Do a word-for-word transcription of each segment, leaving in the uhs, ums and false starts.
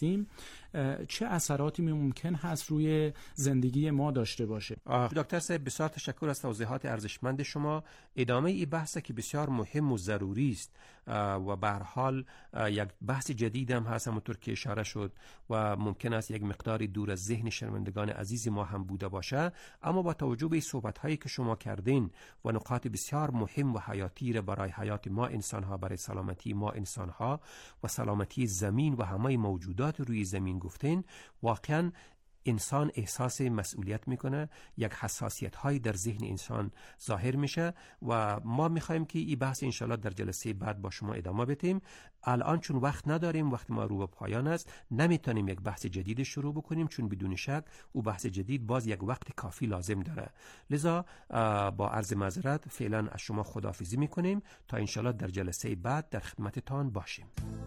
هستیم چه اثراتی ممکن هست روی زندگی ما داشته باشه. دکتر صاحب بسیار تشکر از توضیحات ارزشمند شما. ادامه این بحث که بسیار مهم و ضروری است و به هر حال یک بحث جدید هم هست همونطور که اشاره شد و ممکن است یک مقداری دور از ذهن شنوندگان عزیز ما هم بوده باشه، اما با توجه به صحبت هایی که شما کردین و نقاط بسیار مهم و حیاتی را برای حیات ما انسان ها، برای سلامتی ما انسان ها و سلامتی زمین و همه موجودات روی زمین گفتین، واقعا انسان احساس مسئولیت میکنه، یک حساسیت های در ذهن انسان ظاهر میشه و ما میخوایم که این بحث انشالله در جلسه بعد با شما ادامه بدیم. الان چون وقت نداریم، وقت ما رو به پایان است، نمیتونیم یک بحث جدید شروع بکنیم چون بدون شک او بحث جدید باز یک وقت کافی لازم داره. لذا با عرض معذرت فعلا از شما خداحافظی میکنیم تا انشالله در جلسه بعد در خدمتتان باشیم.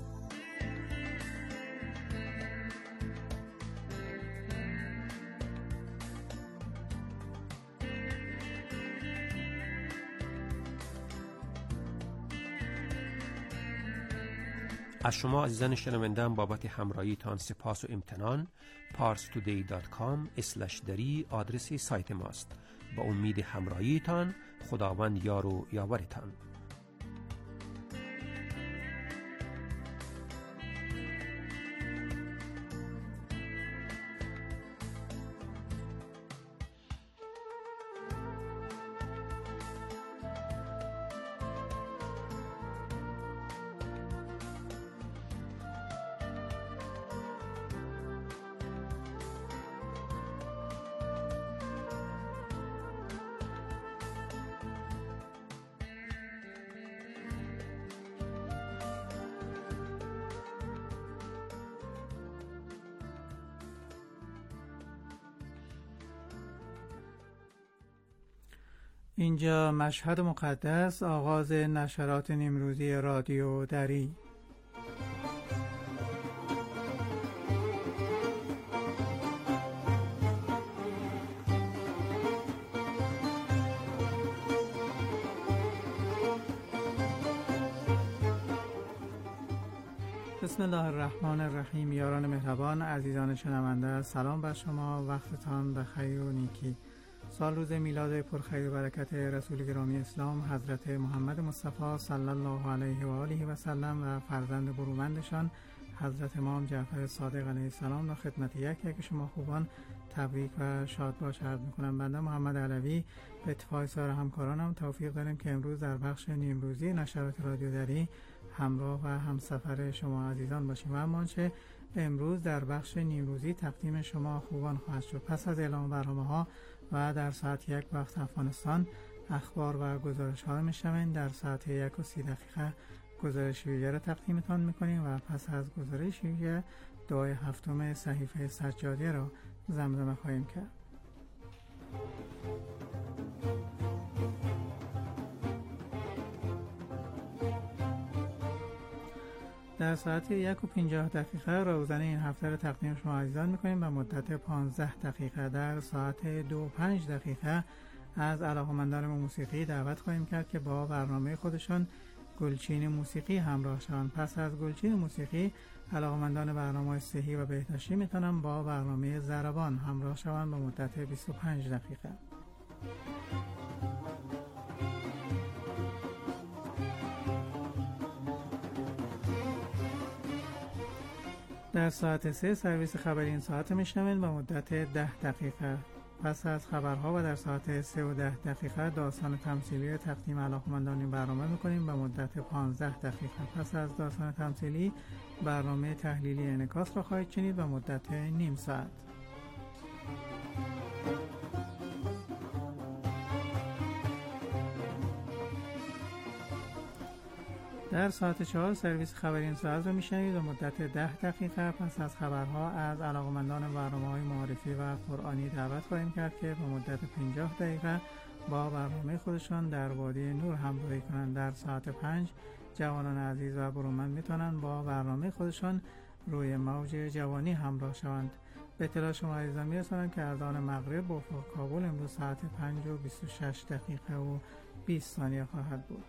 از شما عزیزان شنونده‌ام بابت همراهیتان سپاس و امتنان. پارس تودی دات کام اسلش دری آدرس سایت ماست. با امید همراهیتان، خداوند یار و یاورتان. اینجا مشهد مقدس، آغاز نشرات نیمروزی رادیو دری. بسم الله الرحمن الرحیم. یاران مهربان، عزیزان شنونده، سلام بر شما، وقتتان بخیر و نیکی. سال روز میلاد پرخیر و برکت رسول گرامی اسلام حضرت محمد مصطفی صلی الله علیه و آله و سلم و فرزند برومندشان حضرت امام جعفر صادق علیه السلام را خدمت یک یک شما خوبان تبریک و شاد باش عرض می‌کنم. بنده محمد علوی به اتفاق سایر همکارانم توفیق داریم که امروز در بخش نیمروزی نشرات رادیو دری همراه و همسفر شما عزیزان باشیم و همانچه امروز در بخش نیمروزی تقدیم شما خوبان خواهد شد. پس از اعلام برنامه‌ها و در ساعت یک وقت افغانستان اخبار و گزارش ها رو میشنوین. در ساعت یک و سی دقیقه گزارش ویژه را تقدیمتان میکنیم و پس از گزارش ویژه دعای هفتم صحیفه سجادیه را زمزمه خواهیم کرد. در ساعت یک و پنجاه دقیقه روزنه این هفته را تقدیم شما عزیزان میکنیم و مدت پانزده دقیقه. در ساعت دو و پنج دقیقه از علاقمندان موسیقی دعوت خواهیم کرد که با برنامه خودشان گلچین موسیقی همراه شوند. پس از گلچین موسیقی علاقمندان برنامه صحی و بهداشتی میتونن با برنامه ضربان همراه شوند به مدت بیست و پنج دقیقه. در ساعت سه سرویس خبری این ساعت میشنوید به مدت ده دقیقه. پس از خبرها و در ساعت سه و ده دقیقه داستان تمثیلی تقدیم علاقمندان این برنامه میکنیم به مدت پانزده دقیقه. پس از داستان تمثیلی برنامه تحلیلی انعکاس را خواهید شنید به مدت نیم ساعت. در ساعت چهار سرویس خبری این ساعت را میشنوید و مدت ده دقیقه. پس از خبرها از علاقمندان برنامه‌های معرفی و قرآنی دعوت خواهیم کرد که به مدت پنجاه دقیقه با برنامه خودشان در وادی نور همراهی کنند. در ساعت پنج جوانان عزیز و برومند میتونن با برنامه خودشان روی موج جوانی همراه شوند. به اطلاع شما عزیزان میرسانم که اذان مغرب با کابل امروز ساعت پنج و بیست و شش دقیقه و بیست ثانیه خواهد بود.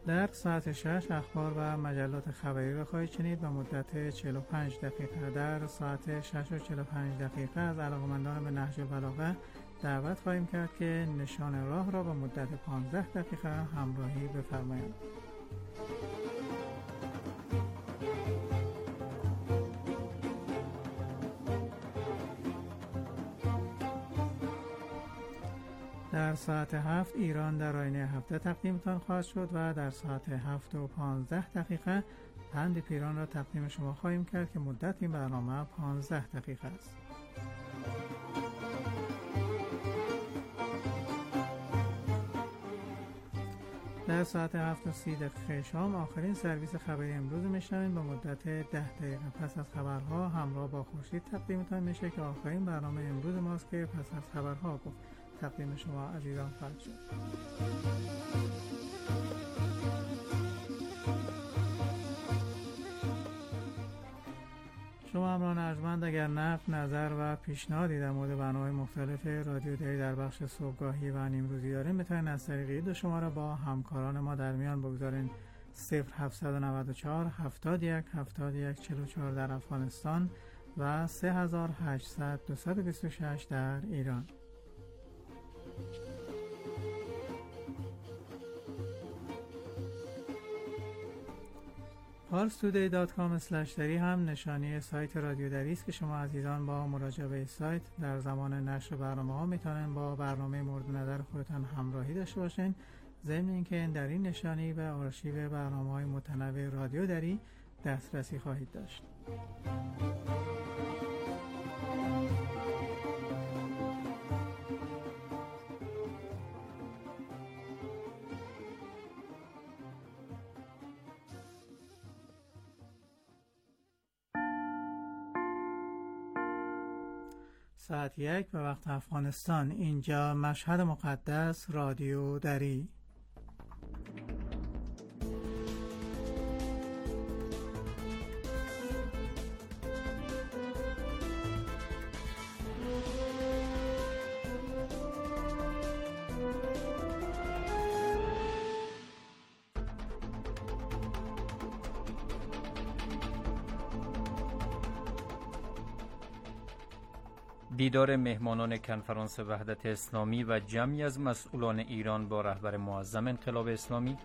در ساعت شش اخبار و مجلات خبری را خواهید شنید به مدت چهل و پنج دقیقه. در ساعت شش و چهل و پنج دقیقه از علاقه‌مندان به نهج البلاغه دعوت خواهیم کرد که نشان راه را به مدت پانزده دقیقه همراهی بفرمایند. در ساعت هفت ایران در آینه هفته تقدیمتان خواهد شد و در ساعت هفت و پانزده دقیقه پند پیران را تقدیم شما خواهیم کرد که مدت این برنامه پانزده دقیقه است. در ساعت هفت و سی دقیقه شام آخرین سرویس خبری امروز میشنوید به مدت ده دقیقه. پس از خبرها همراه با خورشید تقدیمتان میشه که آخرین برنامه امروز ماست که پس از خبرها گفت تقدیم شما عزیزان خواهد شد. شما همراهان ارجمند اگر نقد، نظر و پیشنهادی در مورد برنامه‌های مختلف رادیو دری در بخش صبحگاهی و نیمروزی دارین میتونید از طریق دو شماره با همکاران ما در میان بگذارین: صفر هفتصد و نود و چهار هفتاد و یک هفتاد و یک چهل و چهار در افغانستان و سه هزار و هشتصد دویست و بیست و شش در ایران. پارس تودی دات کام اسلش دری هم نشانی سایت رادیو دری است که شما عزیزان با مراجعه به سایت در زمان نشر برنامه ها میتونن با برنامه مورد نظر خودتان همراهی داشته باشین. ضمن اینکه در این نشانی به آرشیو برنامه های متنوع رادیو دری دسترسی خواهید داشت. ساعت یک به وقت افغانستان. اینجا مشهد مقدس، رادیو دری. دیدار مهمانان کنفرانس وحدت اسلامی و جمعی از مسئولان ایران با رهبر معظم انقلاب اسلامی.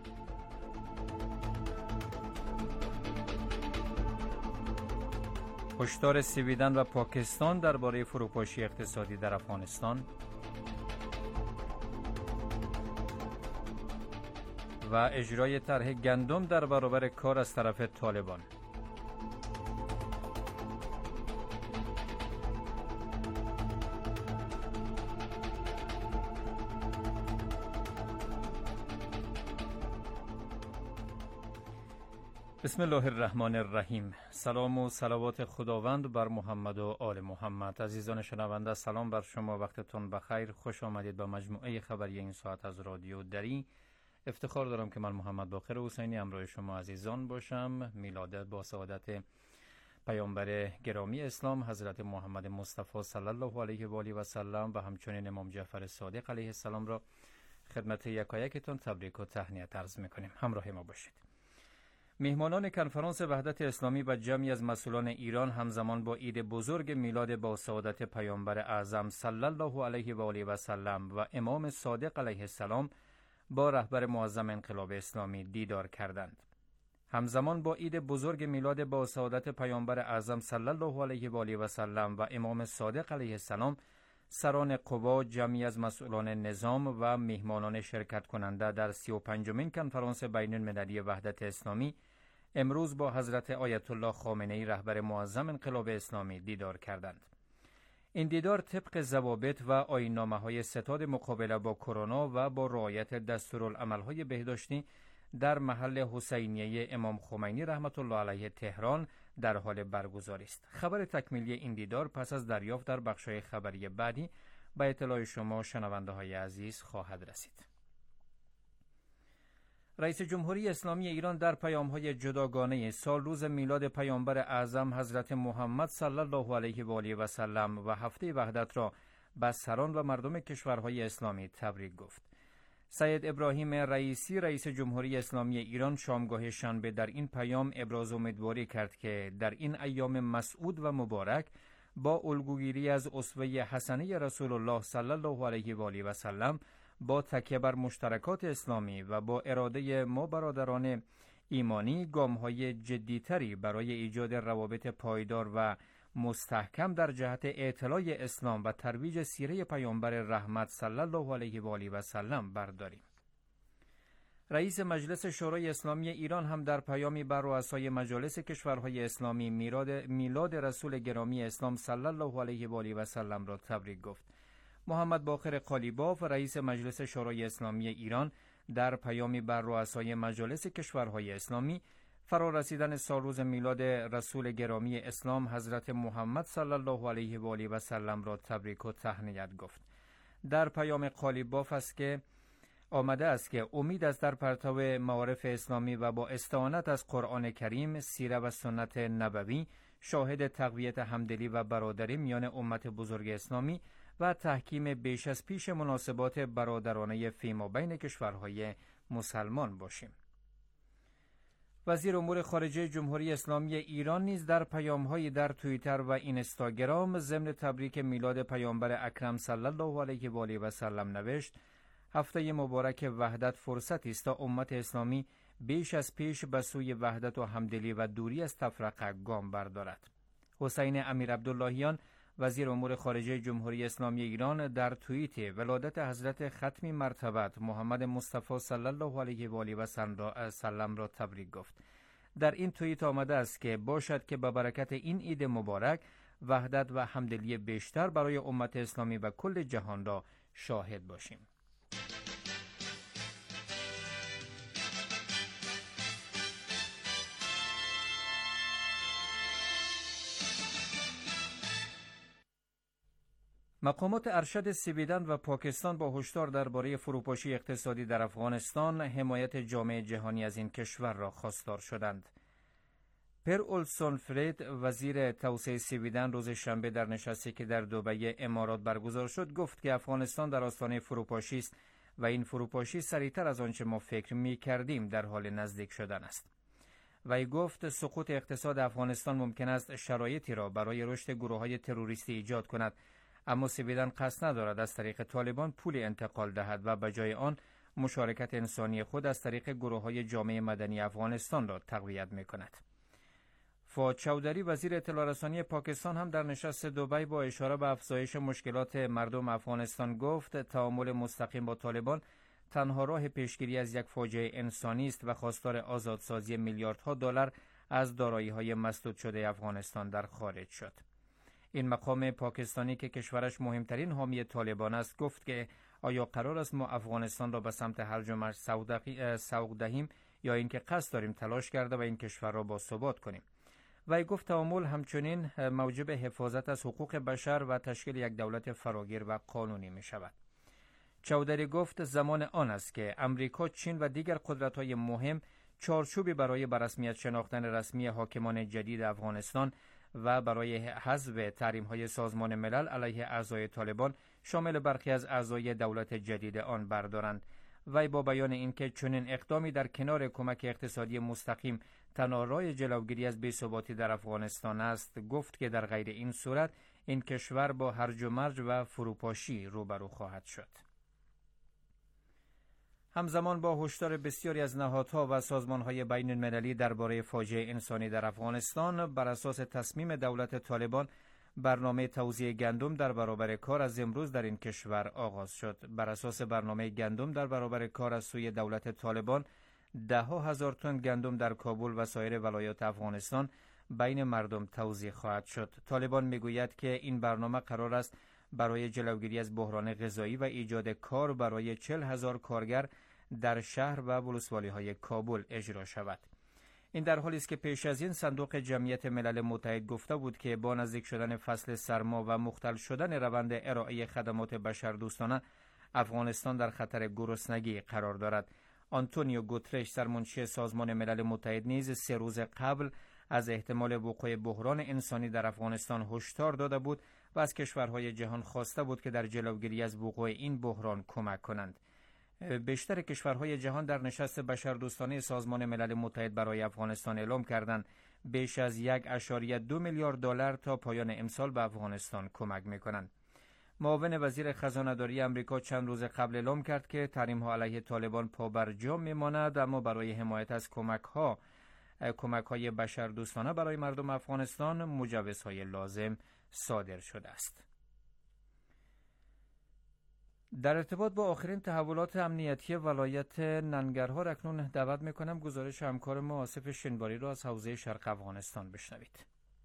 هشدار سویدن و پاکستان درباره فروپاشی اقتصادی در افغانستان و اجرای طرح گندم در برابر کار از طرف طالبان. بسم الله الرحمن الرحیم. سلام و صلوات خداوند بر محمد و آل محمد. عزیزان شنونده، سلام بر شما، وقتتون بخیر. خوش آمدید به مجموعه خبری این ساعت از رادیو دری. افتخار دارم که من محمد باقر حسینی همراه شما عزیزان باشم. میلاد با سعادت پیامبر گرامی اسلام حضرت محمد مصطفی صلی الله علیه و آله و سلم و همچنین امام جعفر صادق علیه السلام را خدمت یکایکتون تبریک و تهنیت عرض میکنیم. همراه ما باشید. مهمانان کنفرانس وحدت اسلامی و جمعی از مسئولان ایران همزمان با عید بزرگ میلاد با سعادت پیامبر اعظم صلی الله علیه و آله و سلم و امام صادق علیه السلام با رهبر معظم انقلاب اسلامی دیدار کردند. همزمان با عید بزرگ میلاد با سعادت پیامبر اعظم صلی الله علیه و آله و سلم و امام صادق علیه السلام، سران قوا، جمعی از مسئولان نظام و مهمانان شرکت کننده در سی و پنجمین کنفرانس بین المللی وحدت اسلامی امروز با حضرت آیت الله خامنه‌ای رهبر معظم انقلاب اسلامی دیدار کردند. این دیدار طبق ضوابط و آیین‌نامه‌های ستاد مقابله با کرونا و با رعایت دستورالعمل‌های بهداشتی در محل حسینیه امام خمینی رحمت الله علیه تهران در حال برگزاری است. خبر تکمیلی این دیدار پس از دریافت در بخش‌های خبری بعدی به اطلاع شما شنونده‌های عزیز خواهد رسید. رئیس جمهوری اسلامی ایران در پیام‌های جداگانه سال روز میلاد پیامبر اعظم حضرت محمد صلی الله علیه و آله و سلم و هفته وحدت را به سران و مردم کشورهای اسلامی تبریک گفت. سید ابراهیم رئیسی رئیس جمهوری اسلامی ایران شامگاه شنبه در این پیام ابراز امیدواری کرد که در این ایام مسعود و مبارک با الگوگیری از اسوه حسنه رسول الله صلی الله علیه و آله و سلم، با تکیه بر مشترکات اسلامی و با اراده ما برادران ایمانی، گام‌های جدی‌تری برای ایجاد روابط پایدار و مستحکم در جهت اطلاع اسلام و ترویج سیره پیامبر رحمت صلی الله علیه و آله و سلم برداریم. رئیس مجلس شورای اسلامی ایران هم در پیامی بر رؤسای مجالس کشورهای اسلامی میلاد میلاد رسول گرامی اسلام صلی الله علیه و آله و سلم را تبریک گفت. محمد باقر قالیباف رئیس مجلس شورای اسلامی ایران در پیامی بر رؤسای مجالس کشورهای اسلامی فرارسیدن سالروز میلاد رسول گرامی اسلام حضرت محمد صلی الله علیه و آله و سلم را تبریک و تهنیت گفت. در پیام قالیباف است که آمده است که امید است در پرتو معارف اسلامی و با استعانت از قرآن کریم، سیره و سنت نبوی شاهد تقویت همدلی و برادری میان امت بزرگ اسلامی و تحکیم بیش از پیش مناسبات برادرانه فیما بین کشورهای مسلمان باشیم. وزیر امور خارجه جمهوری اسلامی ایران نیز در پیام‌های در توییتر و اینستاگرام ضمن تبریک میلاد پیامبر اکرم صلی الله علیه و آله و سلم نوشت: هفته مبارک وحدت فرصتی است تا امت اسلامی بیش از پیش به سوی وحدت و همدلی و دوری از تفرقه گام بردارد. حسین امیر عبداللهیان وزیر امور خارجه جمهوری اسلامی ایران در توییت ولادت حضرت ختمی مرتبت محمد مصطفی صلی الله علیه و آله و سلم را تبریک گفت. در این توییت آمده است که باشد که با برکت این عید مبارک وحدت و همدلی بیشتر برای امت اسلامی و کل جهان را شاهد باشیم. مقامات ارشد سویدن و پاکستان با هشدار درباره فروپاشی اقتصادی در افغانستان حمایت جامعه جهانی از این کشور را خواستار شدند. پر اولسون فرید وزیر توسعه سویدن روز شنبه در نشستی که در دبی امارات برگزار شد گفت که افغانستان در آستانه فروپاشی است و این فروپاشی سریعتر از آنچه ما فکر می کردیم در حال نزدیک شدن است. وی گفت سقوط اقتصاد افغانستان ممکن است شرایطی را برای رشد گروه‌های تروریستی ایجاد کند، اما سویدن قصد ندارد از طریق طالبان پول انتقال دهد و به جای آن مشارکت انسانی خود از طریق گروه‌های جامعه مدنی افغانستان را تقویت می‌کند. فواد چودری وزیر اطلاع رسانی پاکستان هم در نشست دبی با اشاره به افزایش مشکلات مردم افغانستان گفت تعامل مستقیم با طالبان تنها راه پیشگیری از یک فاجعه انسانی است و خواستار آزادسازی میلیاردها دلار از دارایی‌های مسدود شده افغانستان در خارج شد. این مقام پاکستانی که کشورش مهمترین حامی طالبان است گفت که آیا قرار است ما افغانستان را به سمت هرج و مرج سوق دهیم یا اینکه قصد داریم تلاش کرده و این کشور را باثبات کنیم. و گفت تعامل همچنین موجب حفاظت از حقوق بشر و تشکیل یک دولت فراگیر و قانونی می شود. چودری گفت زمان آن است که امریکا، چین و دیگر قدرت‌های مهم چارچوبی برای به رسمیت شناختن رسمی حاکمان جدید افغانستان و برای حذف تحریم‌های سازمان ملل علیه اعضای طالبان شامل برخی از اعضای دولت جدید آن بردارند. و با بیان اینکه چنین اقدامی در کنار کمک اقتصادی مستقیم تنها راه جلوگیری از بی‌ثباتی در افغانستان است، گفت که در غیر این صورت این کشور با هرج و مرج و فروپاشی روبرو خواهد شد. همزمان با هشدار بسیاری از نهادها و سازمان‌های بین‌المللی درباره فاجعه انسانی در افغانستان، بر اساس تصمیم دولت طالبان برنامه توزیع گندم در برابر کار از امروز در این کشور آغاز شد. بر اساس برنامه گندم در برابر کار از سوی دولت طالبان، ده ها هزار تن گندم در کابل و سایر ولایات افغانستان بین مردم توزیع خواهد شد. طالبان میگوید که این برنامه قرار است برای جلوگیری از بحران غذایی و ایجاد کار برای چهل هزار کارگر در شهر و ولسوالی‌های کابل اجرا شود. این در حالی است که پیش از این صندوق جمعیت ملل متحد گفته بود که با نزدیک شدن فصل سرما و مختل شدن روند ارائه خدمات بشردوستانه، افغانستان در خطر گرسنگی قرار دارد. آنتونیو گوترش سرمنشی سازمان ملل متحد نیز سه روز قبل از احتمال وقوع بحران انسانی در افغانستان هشدار داده بود و از کشورهای جهان خواسته بود که در جلوگیری از وقوع این بحران کمک کنند. بیشتر کشورهای جهان در نشست بشردوستانه سازمان ملل متحد برای افغانستان اعلام کردند بیش از یک اشاریه دو میلیارد دلار تا پایان امسال به افغانستان کمک میکنند. معاون وزیر خزانه‌داری آمریکا چند روز قبل اعلام کرد که تحریم‌ها علیه طالبان پابرجا میماند، اما برای حمایت از کمک‌ها کمک‌های بشردوستانه برای مردم افغانستان مجوزهای لازم صادر شده است. در ارتباط با آخرین تحولات امنیتی ولایت ننگرهار اکنون دعوت میکنم گزارش همکار ما آصف شنباری را از حوزه شرق افغانستان بشنوید.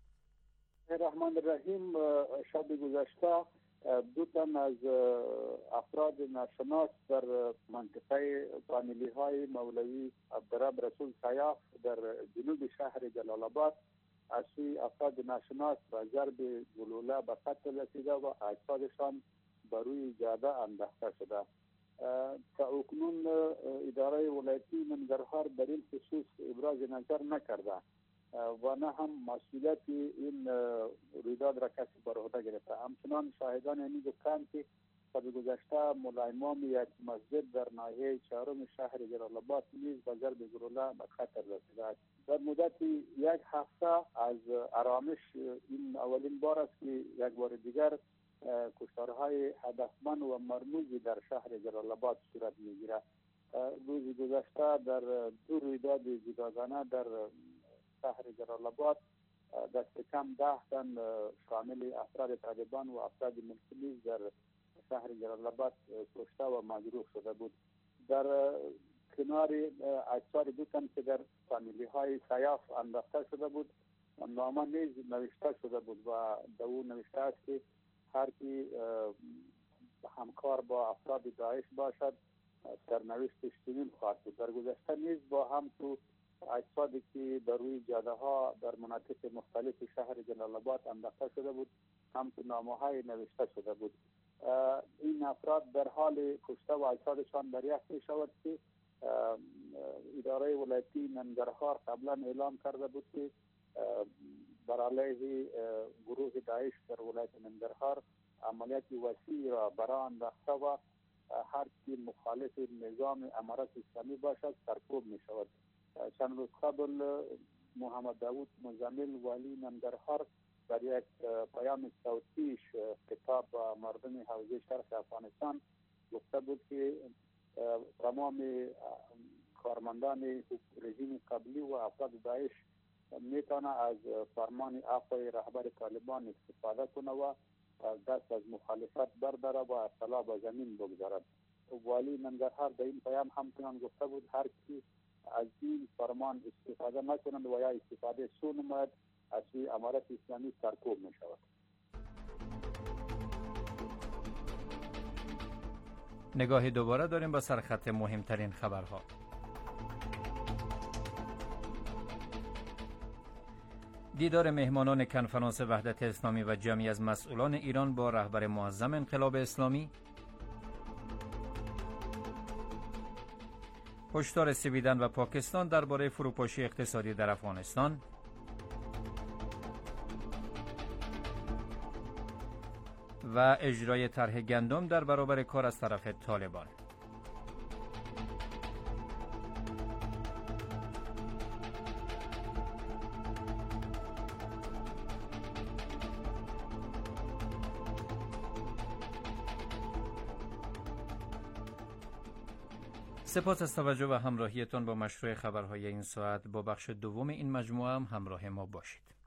الرحمن الرحیم. شب گذشته دو تن از افراد ناشناس در منطقه فامیلی های مولوی عبدالرب رسول سیاف در جنوب شهر جلال آباد از سوی افراد ناشناس با ضرب گلوله به قتل رسیده و اجسادشان بر روی جاده انداخته شده. تا اکنون اداره ولایتی ننگرهار در این خصوص ابراز نظر نکرده و نه هم مسئولیت این رویداد را کسی بر عهده گرفته. همچنان شاهدان این گفتند که شب گذشته ملا امام یک مسجد در ناحیه چهارم شهر جلال آباد نیز به ضرب گلوله به قتل رسیده است. در مدت یک هفته از آرامش این اولین بار است که یک بار دیگر کشتارهای هدفمند و مرموزی در شهر جلال آباد صورت میگیرد. روز گذشته در دو رویداد جداگانه در شهر جلال آباد دست کم ده تن شامل افراد طالبان و افراد ملکی در شهر جلال آباد کشته و مجروح شده بود. در کنار اجساد دو تن که در فامیلی های سیاف انداخته شده بود نامه نیز نوشته شده بود و در او نوشته است که هر کی همکار با افراد داعش باشد سرنوشتش چنین خواهد بود. در گذشته نیز با هم تو اجسادی که در روی جاده ها در مناطق مختلف شهر جلال آباد انداخته شده بود هم تو نامه های نوشته شده بود. این افراد در حال کشته و اجسادشان دریافت می شود که اداره ولایتی ننگرهار قبلا اعلام کرده بود که بر علیه گروه داعش در ولایت ننگرهار عملیات وسیع را برآ انداخته و هر کی مخالف نظام امارت اسلامی باشد سرکوب می شود. چند روز قبل محمد داوود مزمل والی ننگرهار در یک پیام صوتیش خطاب به مردم حوزه شرق افغانستان گفته بود که تمام کارمندان رژیم قبلی و افراد داعش میتونه از فرمان عفوی رهبر طالبان استفاده کنه و دست از مخالفت برداره و اصطلاح به زمین بگذارد. والی ننگرهار در این پیام همچنان گفته بود هر کی از این فرمان استفاده نکنند و یا استفاده سو نماید از سوی امارت اسلامی سرکوب می شود. نگاهی دوباره داریم با سرخط مهمترین خبرها. دیدار مهمانان کنفرانس وحدت اسلامی و جمعی از مسئولان ایران با رهبر معظم انقلاب اسلامی. هشدار سویدن و پاکستان درباره فروپاشی اقتصادی در افغانستان. و اجرای طرح گندم در برابر کار از طرف طالبان. سپاس از توجه و همراهیتان با مشروع خبرهای این ساعت. با بخش دوم این مجموعه هم همراه ما باشید.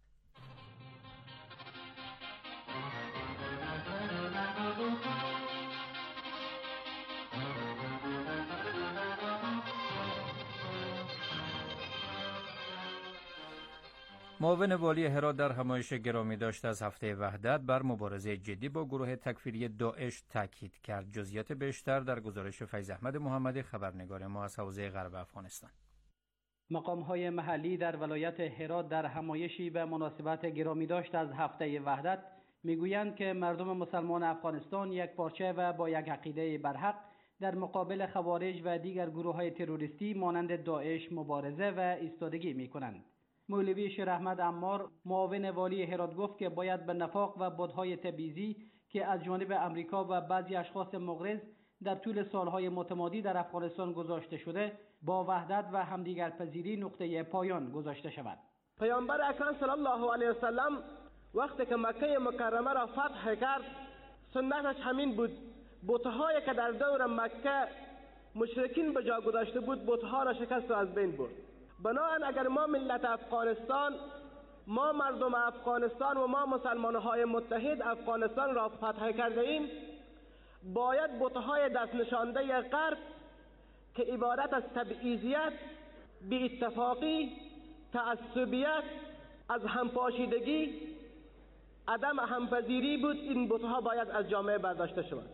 معاون والی هرات در همایش گرامی داشت از هفته وحدت بر مبارزه جدی با گروه تکفیری داعش تاکید کرد. جزئیات بیشتر در گزارش فیض احمد محمدی خبرنگار ما از حوزه غرب افغانستان. مقام‌های محلی در ولایت هرات در همایشی به مناسبت گرامی داشت از هفته وحدت میگویند که مردم مسلمان افغانستان یک پارچه و با یک عقیده برحق در مقابل خوارج و دیگر گروه‌های تروریستی مانند داعش مبارزه و ایستادگی می‌کنند. مولوی شیر احمد عمار معاون والی هرات گفت که باید به نفاق و بدهای تبعیضی که از جانب امریکا و بعضی اشخاص مغرض در طول سالهای متمادی در افغانستان گذاشته شده با وحدت و همدیگرپذیری نقطه پایان گذاشته شود. پیامبر اکرم صلی الله علیه وسلم وقتی که مکه مکرمه را فتح کرد سنتش همین بود. بت‌هایی که در دور مکه مشرکین به جا گذاشته بود بت‌ها را شکست و از بین برد. بنابراین اگر ما ملت افغانستان، ما مردم افغانستان و ما مسلمان‌های متحد افغانستان را فتح کرده ایم، باید بت‌های دست نشانده غرب که عبارت از تبعیضیت، بی اتفاقی، تعصبیت، از همپاشیدگی، عدم همپذیری بود، این بت‌ها باید از جامعه برداشته شود.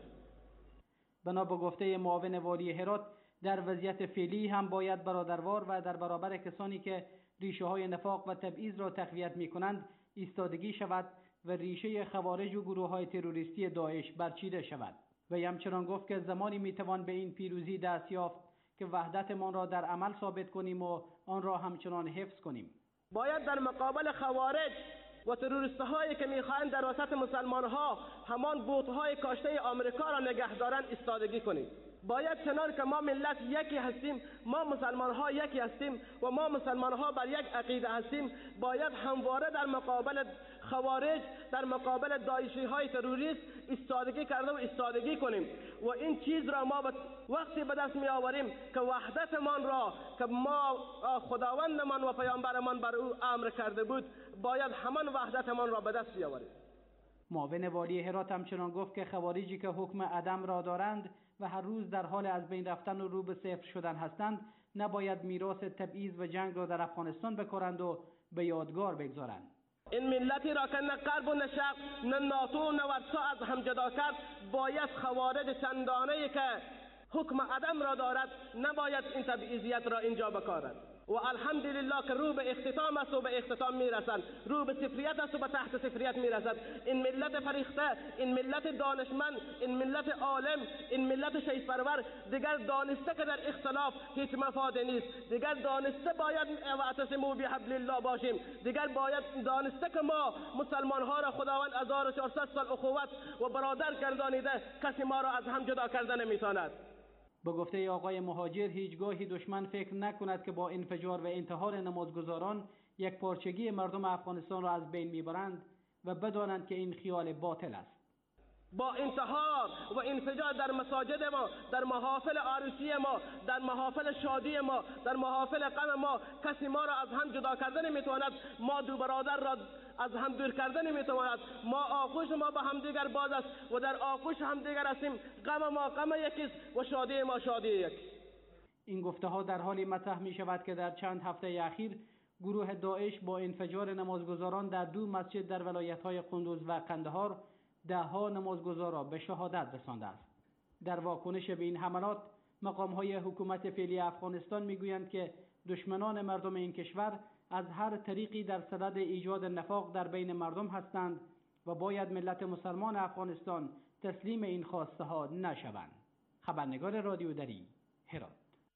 بنا به گفته معاون والی هرات در وضعیت فعلی هم باید برادروار و در برابر کسانی که ریشه های نفاق و تبعیض را تقویت می کنند ایستادگی شود و ریشه خوارج و گروه های تروریستی داعش برچیده شود. و همچنان گفت که زمانی می توان به این پیروزی دست یافت که وحدتمان را در عمل ثابت کنیم و آن را همچنان حفظ کنیم. باید در مقابل خوارج و تروریست هایی که میخواهند در وسط مسلمان ها همان بوت های کاشته آمریکا را نگه دارند ایستادگی کنیم. باید چنان که ما ملت یکی هستیم، ما مسلمان ها یکی هستیم و ما مسلمان ها بر یک عقیده هستیم، باید همواره در مقابل خوارج، در مقابل داعشی های تروریست ایستادگی کرده و ایستادگی کنیم و این چیز را ما وقتی به دست می آوریم که وحدتمان را که ما خداوندمان و پیامبرمان بر او امر کرده بود، باید همان وحدتمان را به دست بیاوریم. معاون والی هرات همچنان گفت که خوارجی که حکم عدم را دارند و هر روز در حال از بین رفتن و رو به صفر شدن هستند نباید میراث تبعیض و جنگ را در افغانستان بکارند و به یادگار بگذارند. این ملتی را که نه غرب و نه شرق نه ناتو و نه ورسا از هم جدا کرد، باید خوارج چندانه‌ای که حکم عدم را دارد نباید این تبعیضیت را اینجا بکارند. و الحمدلله که رو به اختتام است و به اختتام میرسند، رو به صفریت است و به تحت صفریت میرسد. این ملت فریخته، این ملت دانشمند، این ملت عالم، این ملت شهید پرور دیگر دانسته که در اختلاف هیچ مفادی نیست، دیگر دانسته باید واعتصموا بحبل الله باشیم، دیگر باید دانسته که ما مسلمان ها را خداوند هزار و چهارصد سال اخوت و برادر گردانیده، کسی ما را از هم جدا کرده نمیتواند. به گفته آقای مهاجر هیچگاهی دشمن فکر نکند که با انفجار و انتحار نمازگزاران یک پارچگی مردم افغانستان را از بین میبرند و بدانند که این خیال باطل است. با انتحار و انفجار در مساجد ما، در محافل عروسی ما، در محافل شادی ما، در محافل غم ما کسی ما را از هم جدا کرده نمیتواند، ما دو برادر را از هم دور کرده نمیتواند. ما آغوش ما به هم دیگر باز است و در آغوش هم دیگر هستیم. غم ما غم یکیست و شادی ما شادی یک. این گفته ها در حالی مطرح می شود که در چند هفته اخیر گروه داعش با انفجار نمازگزاران در دو مسجد در ولایت‌های قندوز و قندهار ده ها نمازگزار را به شهادت رسانده است. در واکنش به این حملات مقام‌های حکومت فعلی افغانستان میگویند که دشمنان مردم این کشور از هر طریقی در صدد ایجاد نفاق در بین مردم هستند و باید ملت مسلمان افغانستان تسلیم این خواسته ها نشوند. خبرنگار رادیو دری، هرات.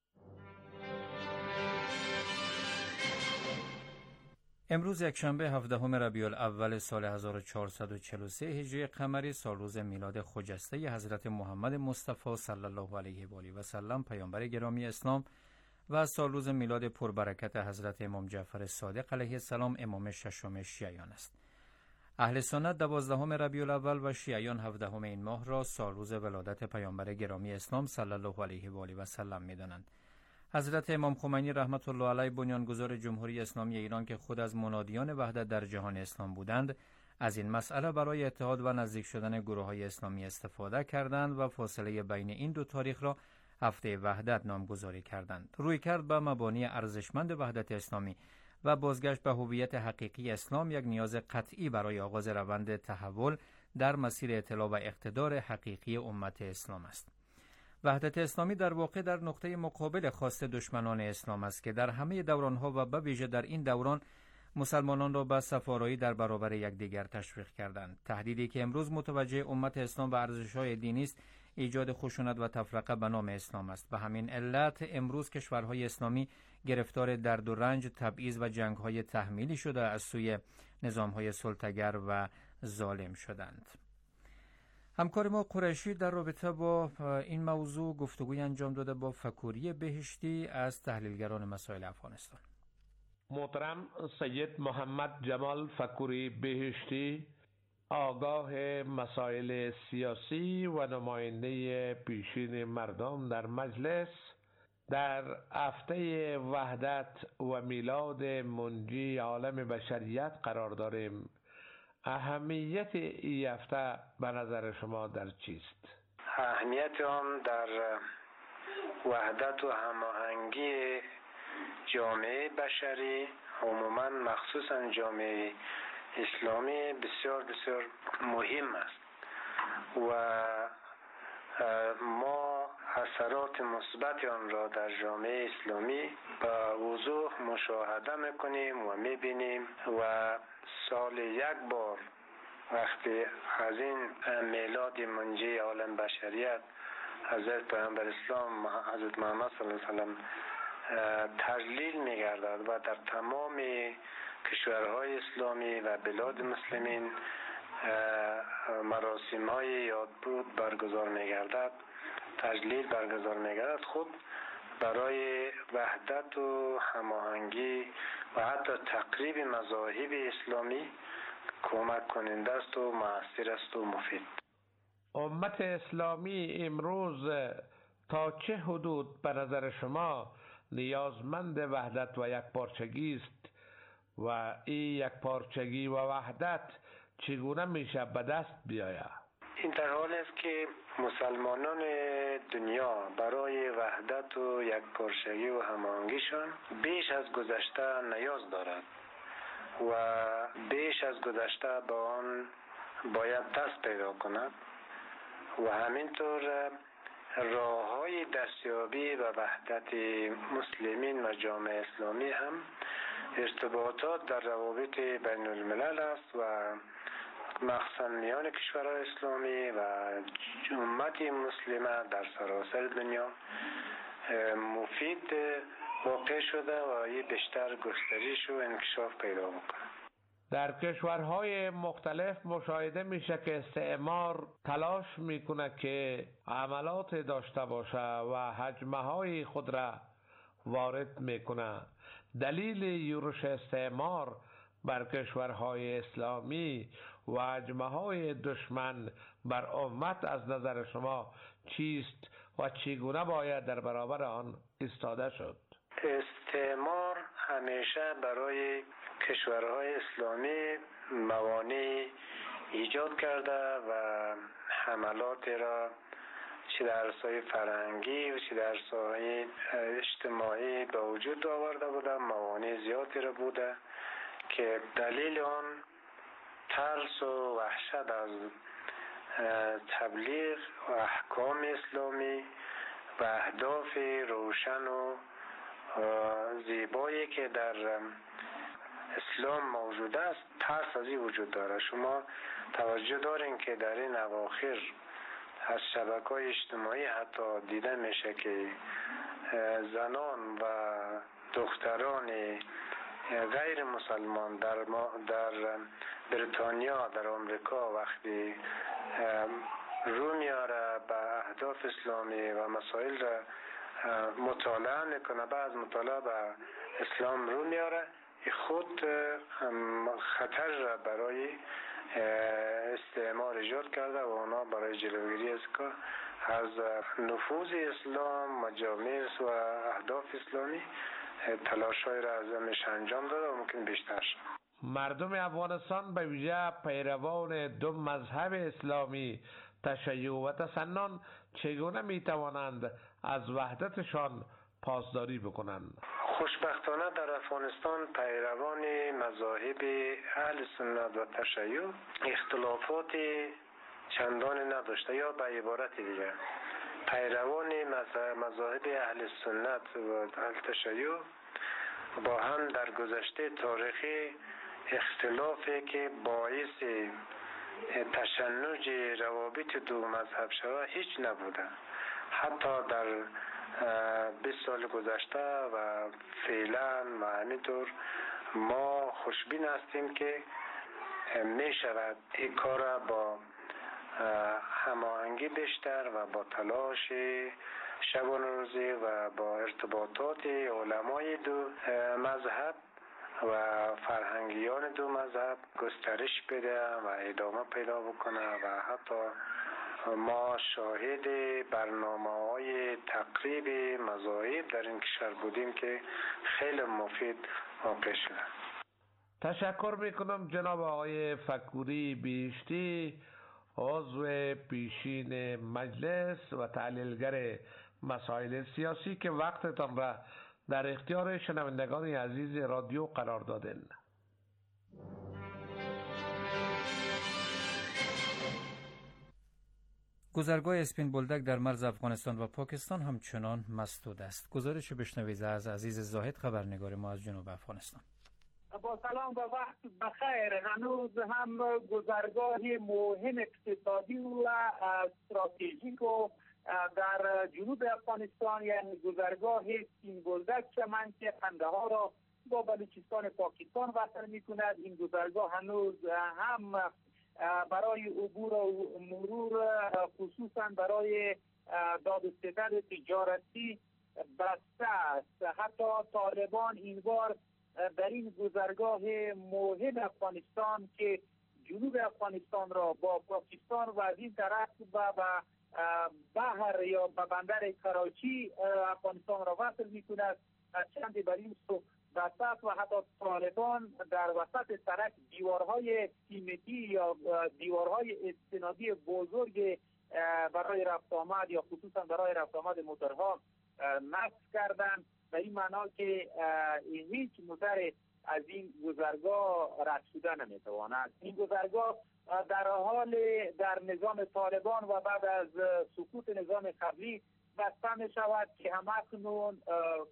امروز یکشنبه هفدهم ربیع الاول سال هزار و چهارصد و چهل و سه هجری قمری، سالروز میلاد خجسته حضرت محمد مصطفی صلی الله علیه و آله و سلم پیامبر گرامی اسلام و سالروز میلاد پربرکت حضرت امام جعفر صادق علیه السلام امام ششم شیعیان است. اهل سنت دوازدهم ربیع الاول و شیعیان هفدهم این ماه را سالروز ولادت پیامبر گرامی اسلام صلی الله علیه و آله و سلم می‌دانند. حضرت امام خمینی رحمت الله علیه بنیانگذار جمهوری اسلامی ایران که خود از منادیان وحدت در جهان اسلام بودند، از این مسئله برای اتحاد و نزدیک شدن گروه‌های اسلامی استفاده کردند و فاصله بین این دو تاریخ را هفته وحدت نامگذاری کردند. رویکرد به مبانی ارزشمند وحدت اسلامی و بازگشت به هویت حقیقی اسلام یک نیاز قطعی برای آغاز روند تحول در مسیر اطلاع و اقتدار حقیقی امت اسلام است. وحدت اسلامی در واقع در نقطه مقابل خواست دشمنان اسلام است که در همه دورانها و به ویژه در این دوران مسلمانان را به صفارایی در برابر یکدیگر تشویق کردند. تهدیدی که امروز متوجه امت اسلام و ارزش‌های دینی است، ایجاد خشونت و تفرقه به نام اسلام است. به همین علت امروز کشورهای اسلامی گرفتار درد و رنج، تبعیض و جنگ‌های تحمیلی شده از سوی نظام‌های سلطه‌گر و ظالم شدند. همکار ما قریشی در رابطه با این موضوع گفتگوی انجام داده با فکوری بهشتی از تحلیلگران مسائل افغانستان. محترم سید محمد جمال فکوری بهشتی، آگاه مسائل سیاسی و نماینده پیشین مردم در مجلس، در هفته وحدت و میلاد منجی عالم بشریت قرار داریم. اهمیت این هفته به نظر شما در چیست؟ اهمیت آن در وحدت و هماهنگی جامعه بشری، عموما مخصوصا جامعه اسلامی، بسیار بسیار مهم است و ما اثرات مثبت آن را در جامعه اسلامی با وضوح مشاهده میکنیم و میبینیم و سال یک بار وقتی از این میلاد منجی عالم بشریت حضرت پیامبر اسلام حضرت محمد صلی الله علیه و سلم تجلیل می‌گردد و در تمام کشورهای اسلامی و بلاد مسلمین مراسم‌های یادبود برگزار می‌گردد، تجلیل برگزار می‌گردد، خود برای وحدت و هماهنگی و حتی تقریب مذاهب اسلامی کمک کننده است و مؤثر است و مفید. امت اسلامی امروز تا چه حدود به نظر شما نیازمند وحدت و یکپارچگی است و این یکپارچگی و وحدت چگونه میشه به دست بیاید؟ این در حال است که مسلمانان دنیا برای وحدت و یکپارچگی و هماهنگیشان بیش از گذشته نیاز دارد و بیش از گذشته با آن باید دست پیدا کند و همینطور راه‌های دستیابی و وحدت مسلمین و جامعه اسلامی هم ارتباطات در روابط بین الملل است و مخصوصا میان کشورهای اسلامی و امت مسلمه در سراسر دنیا مفید واقع شده و این بیشتر گسترش و انکشاف پیدا میکنه. در کشورهای مختلف مشاهده میشه که استعمار تلاش میکنه که عملات داشته باشه و حجمه های خود را وارد میکنه. دلیل یورش استعمار بر کشورهای اسلامی و حجمه های دشمن بر امت از نظر شما چیست و چگونه باید در برابر آن ایستاده شد؟ استعمار همیشه برای کشورهای اسلامی موانع ایجاد کرده و حملات را چه در ساحه فرهنگی و چه در ساحه اجتماعی به وجود آورده بوده. موانع زیادی را بوده که دلیل آن ترس و وحشت از تبلیغ و احکام اسلامی و اهداف روشن و زیبایی که در اسلام موجود است، ترس از این وجود داره. شما توجه دارین که در این اواخر از شبکه‌های اجتماعی حتی دیده میشه که زنان و دختران غیر مسلمان در, در بریتانیا، در آمریکا وقتی رو میاره به اهداف اسلامی و مسائل را مطالعه میکنه، بعد مطالعه به اسلام رو میاره، خود خطر را برای استعمار ایجاد کرده و اونا برای جلوگیری از که از نفوذ اسلام و جامعه و اهداف اسلامی تلاش‌های را از همش انجام داده و ممکن بیشتر شد. مردم افغانستان به ویژه پیروان دو مذهب اسلامی تشیع و تسنن چگونه می توانند از وحدتشان پاسداری بکنند؟ خوشبختانه در افغانستان پیروان مذاهب اهل سنت و تشیع اختلافات چندان نداشته، یا به عبارت دیگر پیروان مذاهب اهل سنت و اهل تشیع با هم در گذشته تاریخی اختلافی که باعث تشنج روابط دو مذهب شود هیچ نبوده. حتی در بیست سال گذشته و فعلا و همینطور ما خوشبین هستیم که می شود این کار با هماهنگی بیشتر و با تلاش شبانه روزی و با ارتباطات علمای دو مذهب و فرهنگیان دو مذهب گسترش بده و ادامه پیدا بکنه و حتی ما شاهد برنامه‌های تقریب مذاهب در این کشور بودیم که خیلی مفید واقع شده. تشکر میکنم جناب آقای فکوری بیشتی، عضو پیشین مجلس و تحلیلگر مسائل سیاسی که وقتتان را در اختیار شنوندگان عزیز رادیو قرار دادن. گذرگاه اسپین بولدک در مرز افغانستان و پاکستان همچنان مسدود است. گزارش بشنوید از عزیز زاهد، خبرنگار ما از جنوب افغانستان. با سلام و وقت بخیر. هنوز هم گذرگاه مهم اقتصادی و استراتژیک و در جنوب افغانستان یعنی گذرگاه اسپین بولدک من که قندهار را با بلوچستان پاکستان وصل می کند، این گذرگاه هنوز هم برای عبور و مرور خصوصا برای داد و ستد تجارتی بسته است. حتی طالبان این بار در این گذرگاه مهم افغانستان که جنوب افغانستان را با پاکستان و از این طرف و به بحر یا به بندر کراچی افغانستان را وصل می کند، چند بر این سو وسط و حتی طالبان در وسط سرک دیوارهای سیمتی یا دیوارهای استنادی بزرگ برای رفت آمد یا خصوصا برای رفت آمد موتورها نصب کردند، به این معنا که هیچ موتر از این گذرگاه رد شده نمیتواند. این گذرگاه در حال در نظام طالبان و بعد از سقوط نظام قبلی بسته می شود که همکنون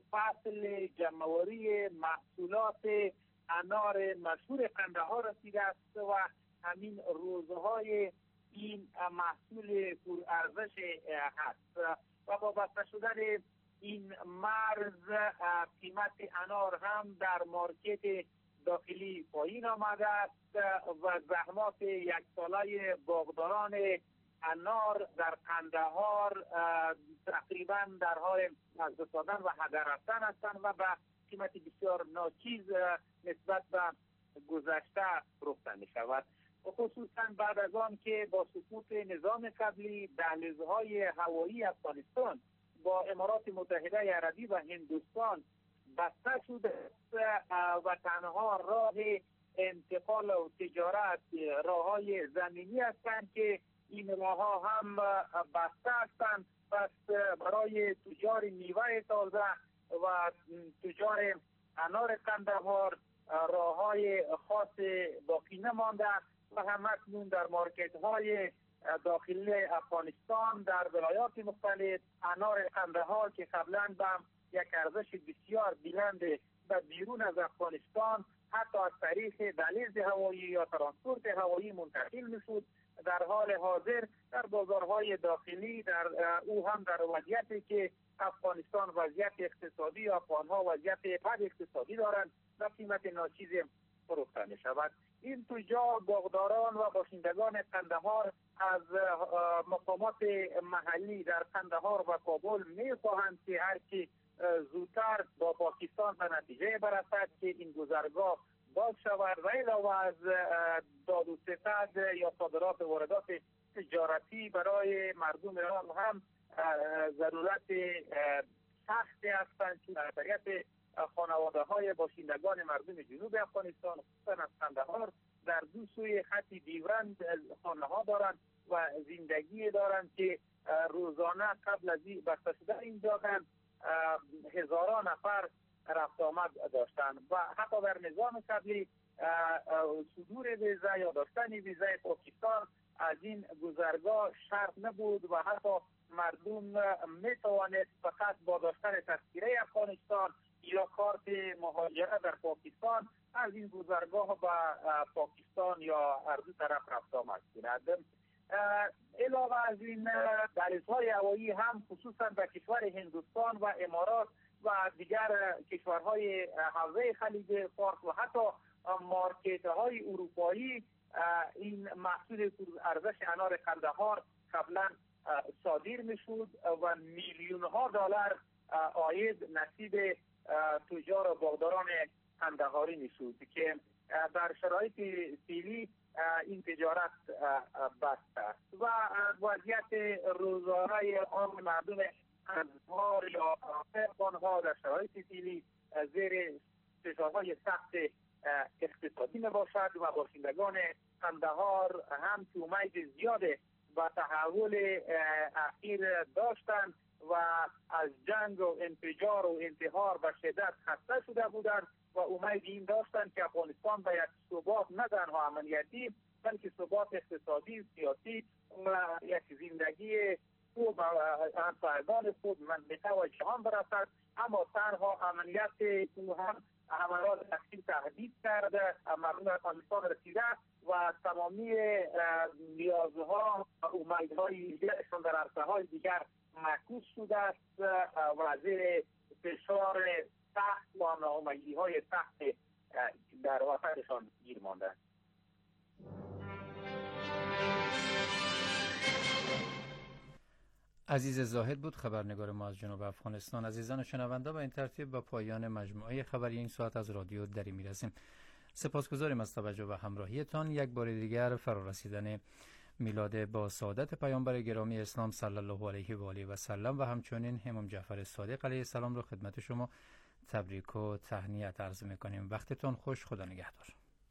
فصل جمع‌آوری محصولات انار مشهور قندهار رسیده است و همین روزهای این محصول پرارزش هست و با بسته شدن این مرز قیمت انار هم در مارکت داخلی پایین آمده است و زحمات یک ساله باغداران انار در قندهار تقریبا در حال از دستادن و هدر رفتن هستند و به قیمت بسیار ناچیز نسبت به گذشته فروخته می شود. خصوصا بعد از آن که با سقوط نظام قبلی دهلیزهای هوایی افغانستان با امارات متحده عربی و هندوستان بسته شده و تنها راه انتقال و تجارت راههای زمینی هستند که این راه ها هم بسته هستند. پس برای تجار میوه تازه و تجار انار قندهار راه های خاص باقی نمانده و همکنون در مارکت های داخلی افغانستان در ولایات مختلف انار قندهار که قبلا به یک ارزش بسیار بلند به بیرون از افغانستان حتی از طریق دهلیز هوایی یا ترانسپورت هوایی منتقل میشد، در حال حاضر در بازارهای داخلی در او هم در وضعیتی که افغانستان وضعیت اقتصادی افغانها وضعیت بد اقتصادی دارند و قیمت ناچیز فروخته می شود. این تجار باغداران و باشندگان قندهار از مقامات محلی در قندهار و کابل می خواهند که هرچی زودتر با پاکستان به نتیجه برسد که این گذرگاه باز شود و علاوه از داد و ستد یا صادرات و واردات تجارتی برای مردم ایران هم ضرورت سختی هستند که اکثریت خانواده های باشندگان مردم جنوب افغانستان خصوصا از قندهار در دو سوی خط دیورند خانه ها دارند و زندگی دارند که روزانه قبل از بسته شدن این جاگن هزاران نفر رفت آمد داشتند و حتی در نظام قبلی صدور ویزا یا داشتن ویزای پاکستان از این گذرگاه شرط نبود و حتی مردم می توانست فقط با داشتن تذکره افغانستان یا کارت مهاجرت در پاکستان از این گذرگاه به پاکستان یا هر دو طرف رفت آمد کند. علاوه از این دهلیزهای هوایی هم خصوصا به کشور هندوستان و امارات و دیگر کشورهای حوزه خلیج فارس و حتی مارکت های اروپایی این محصول ارزش انار قندهار قبلا صادر میشد و میلیون ها دلار عاید نصیب تجار و باغداران قندهاری میشد که در شرایط فعلی این تجارت بسته است و وضعیت روزانه عام مردم قندهار یا آنها در شرایط فعلی زیر فشارهای سخت اقتصادی میباشد و باشندگان قندهار هم که امید زیاد و تحول اخیر داشتند و از جنگ و انفجار و انتحار به شدت خسته شده بودند و امید این داشتند که افغانستان به یک ثبات نه تنها امنیتی بلکه ثبات اقتصادی سیاسی و یک زندگی خوب همسایگان خوب منطقه و جهان برسد. اما تنها امنیت او هم حملات تشکیل تهدید کرده مردم افغانستان رسیده و تمامی نیازها و امیدهای دیگرشان در عرصه‌های دیگر معکوس شده است و زیر فشار سخت و ناامیدی‌های سخت در وسطشان گیر مانده. عزیز زاهد بود خبرنگار ما از جنوب افغانستان. عزیزان شنونده، با این ترتیب به پایان مجموعه خبری این ساعت از رادیو دری میرسیم. سپاسگزاریم از توجه و همراهیتان. یک بار دیگر فرارسیدن میلاد با سعادت پیامبر گرامی اسلام صلی الله علیه و آله و سلم و همچنین امام جعفر صادق علیه السلام را خدمت شما تبریک و تهنیت عرض میکنیم. وقتتون خوش. خدا نگهدار.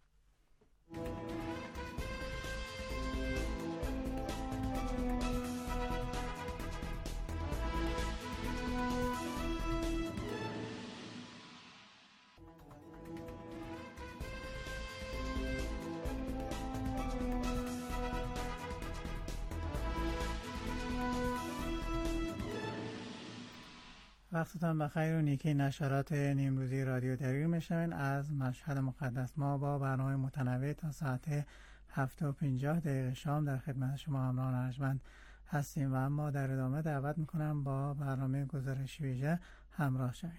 وقتتان بخیر و نیکی. نشرات نیمروزی رادیو دری میشنوین از مشهد مقدس. ما با برنامه متنوع تا ساعت هفت و پنجاه دقیقه شام در خدمت شما همراهان ارجمند هستیم و اما در ادامه دعوت میکنم با برنامه گزارش ویژه همراه شوین.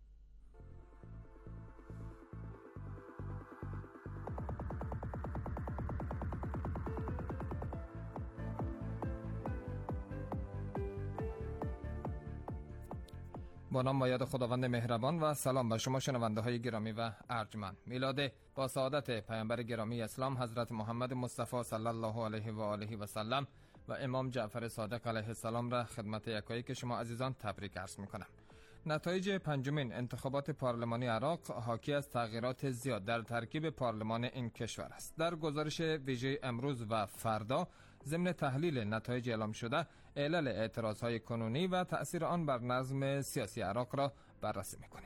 با نام و یاد خداوند مهربان و سلام به شما شنونده های گرامی و ارجمند. میلاد با سعادت پیامبر گرامی اسلام حضرت محمد مصطفی صلی الله علیه و آله و سلم و امام جعفر صادق علیه السلام را خدمت یکایک شما عزیزان تبریک عرض میکنم. نتایج پنجمین انتخابات پارلمانی عراق حاکی از تغییرات زیاد در ترکیب پارلمان این کشور است. در گزارش ویژه امروز و فردا ضمن تحلیل نتایج اعلام شده، علل اعتراضهای کنونی و تأثیر آن بر نظم سیاسی عراق را بررسی می‌کنیم.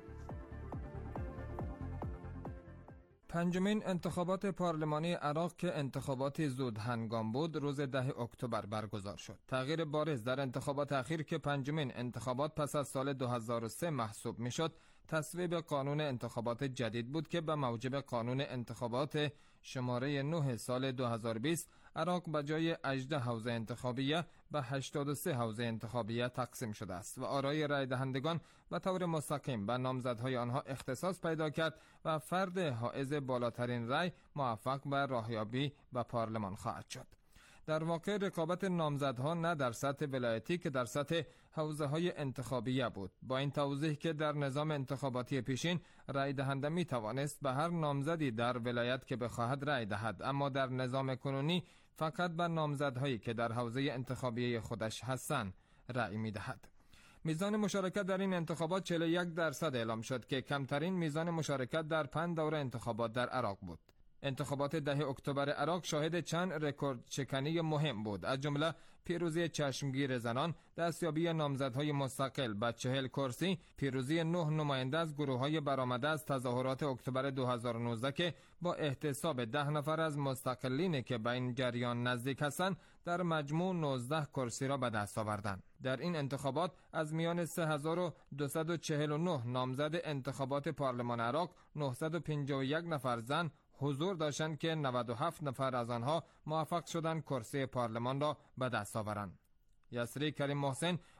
پنجمین انتخابات پارلمانی عراق که انتخابات زود هنگام بود روز ده اکتبر برگزار شد. تغییر بارز در انتخابات اخیر که پنجمین انتخابات پس از سال دو هزار و سه محسوب میشد، تصویب قانون انتخابات جدید بود که به موجب قانون انتخابات شماره نه سال دو هزار و بیست عراق به جای هجده حوزه انتخابیه به هشتاد و سه حوزه انتخابیه تقسیم شده است و آرای رای دهندگان به طور مستقیم به نامزدهای آنها اختصاص پیدا کرد و فرد حائز بالاترین رای موفق به راهیابی به پارلمان خواهد شد. در واقع رقابت نامزدها نه در سطح ولایتی که در سطح حوزه های انتخابیه بود، با این توضیح که در نظام انتخاباتی پیشین رای دهنده می توانست به هر نامزدی در ولایت که بخواهد رای دهد، اما در نظام کنونی فقط به نامزدهایی که در حوزه انتخابیه خودش هستند رای می دهد. میزان مشارکت در این انتخابات چهل و یک درصد اعلام شد که کمترین میزان مشارکت در پنج دوره انتخابات در عراق بود. انتخابات ده اکتبر عراق شاهد چند رکورد شکنی مهم بود، از جمله پیروزی چشمگیر زنان، دستیابی نامزدهای مستقل به چهل کرسی، پیروزی نه نماینده از گروه‌های برآمده از تظاهرات اکتبر دو هزار و نوزده که با احتساب ده نفر از مستقلین که به این جریان نزدیک هستند در مجموع نوزده کرسی را به دست آوردند. در این انتخابات از میان سه هزار و دویست و چهل و نه نامزد انتخابات پارلمان عراق نهصد و پنجاه و یک نفر زن حضور داشتند که نود و هفت نفر از آنها موفق شدند کرسی پارلمان را به دست آورند. یسری کریم محسن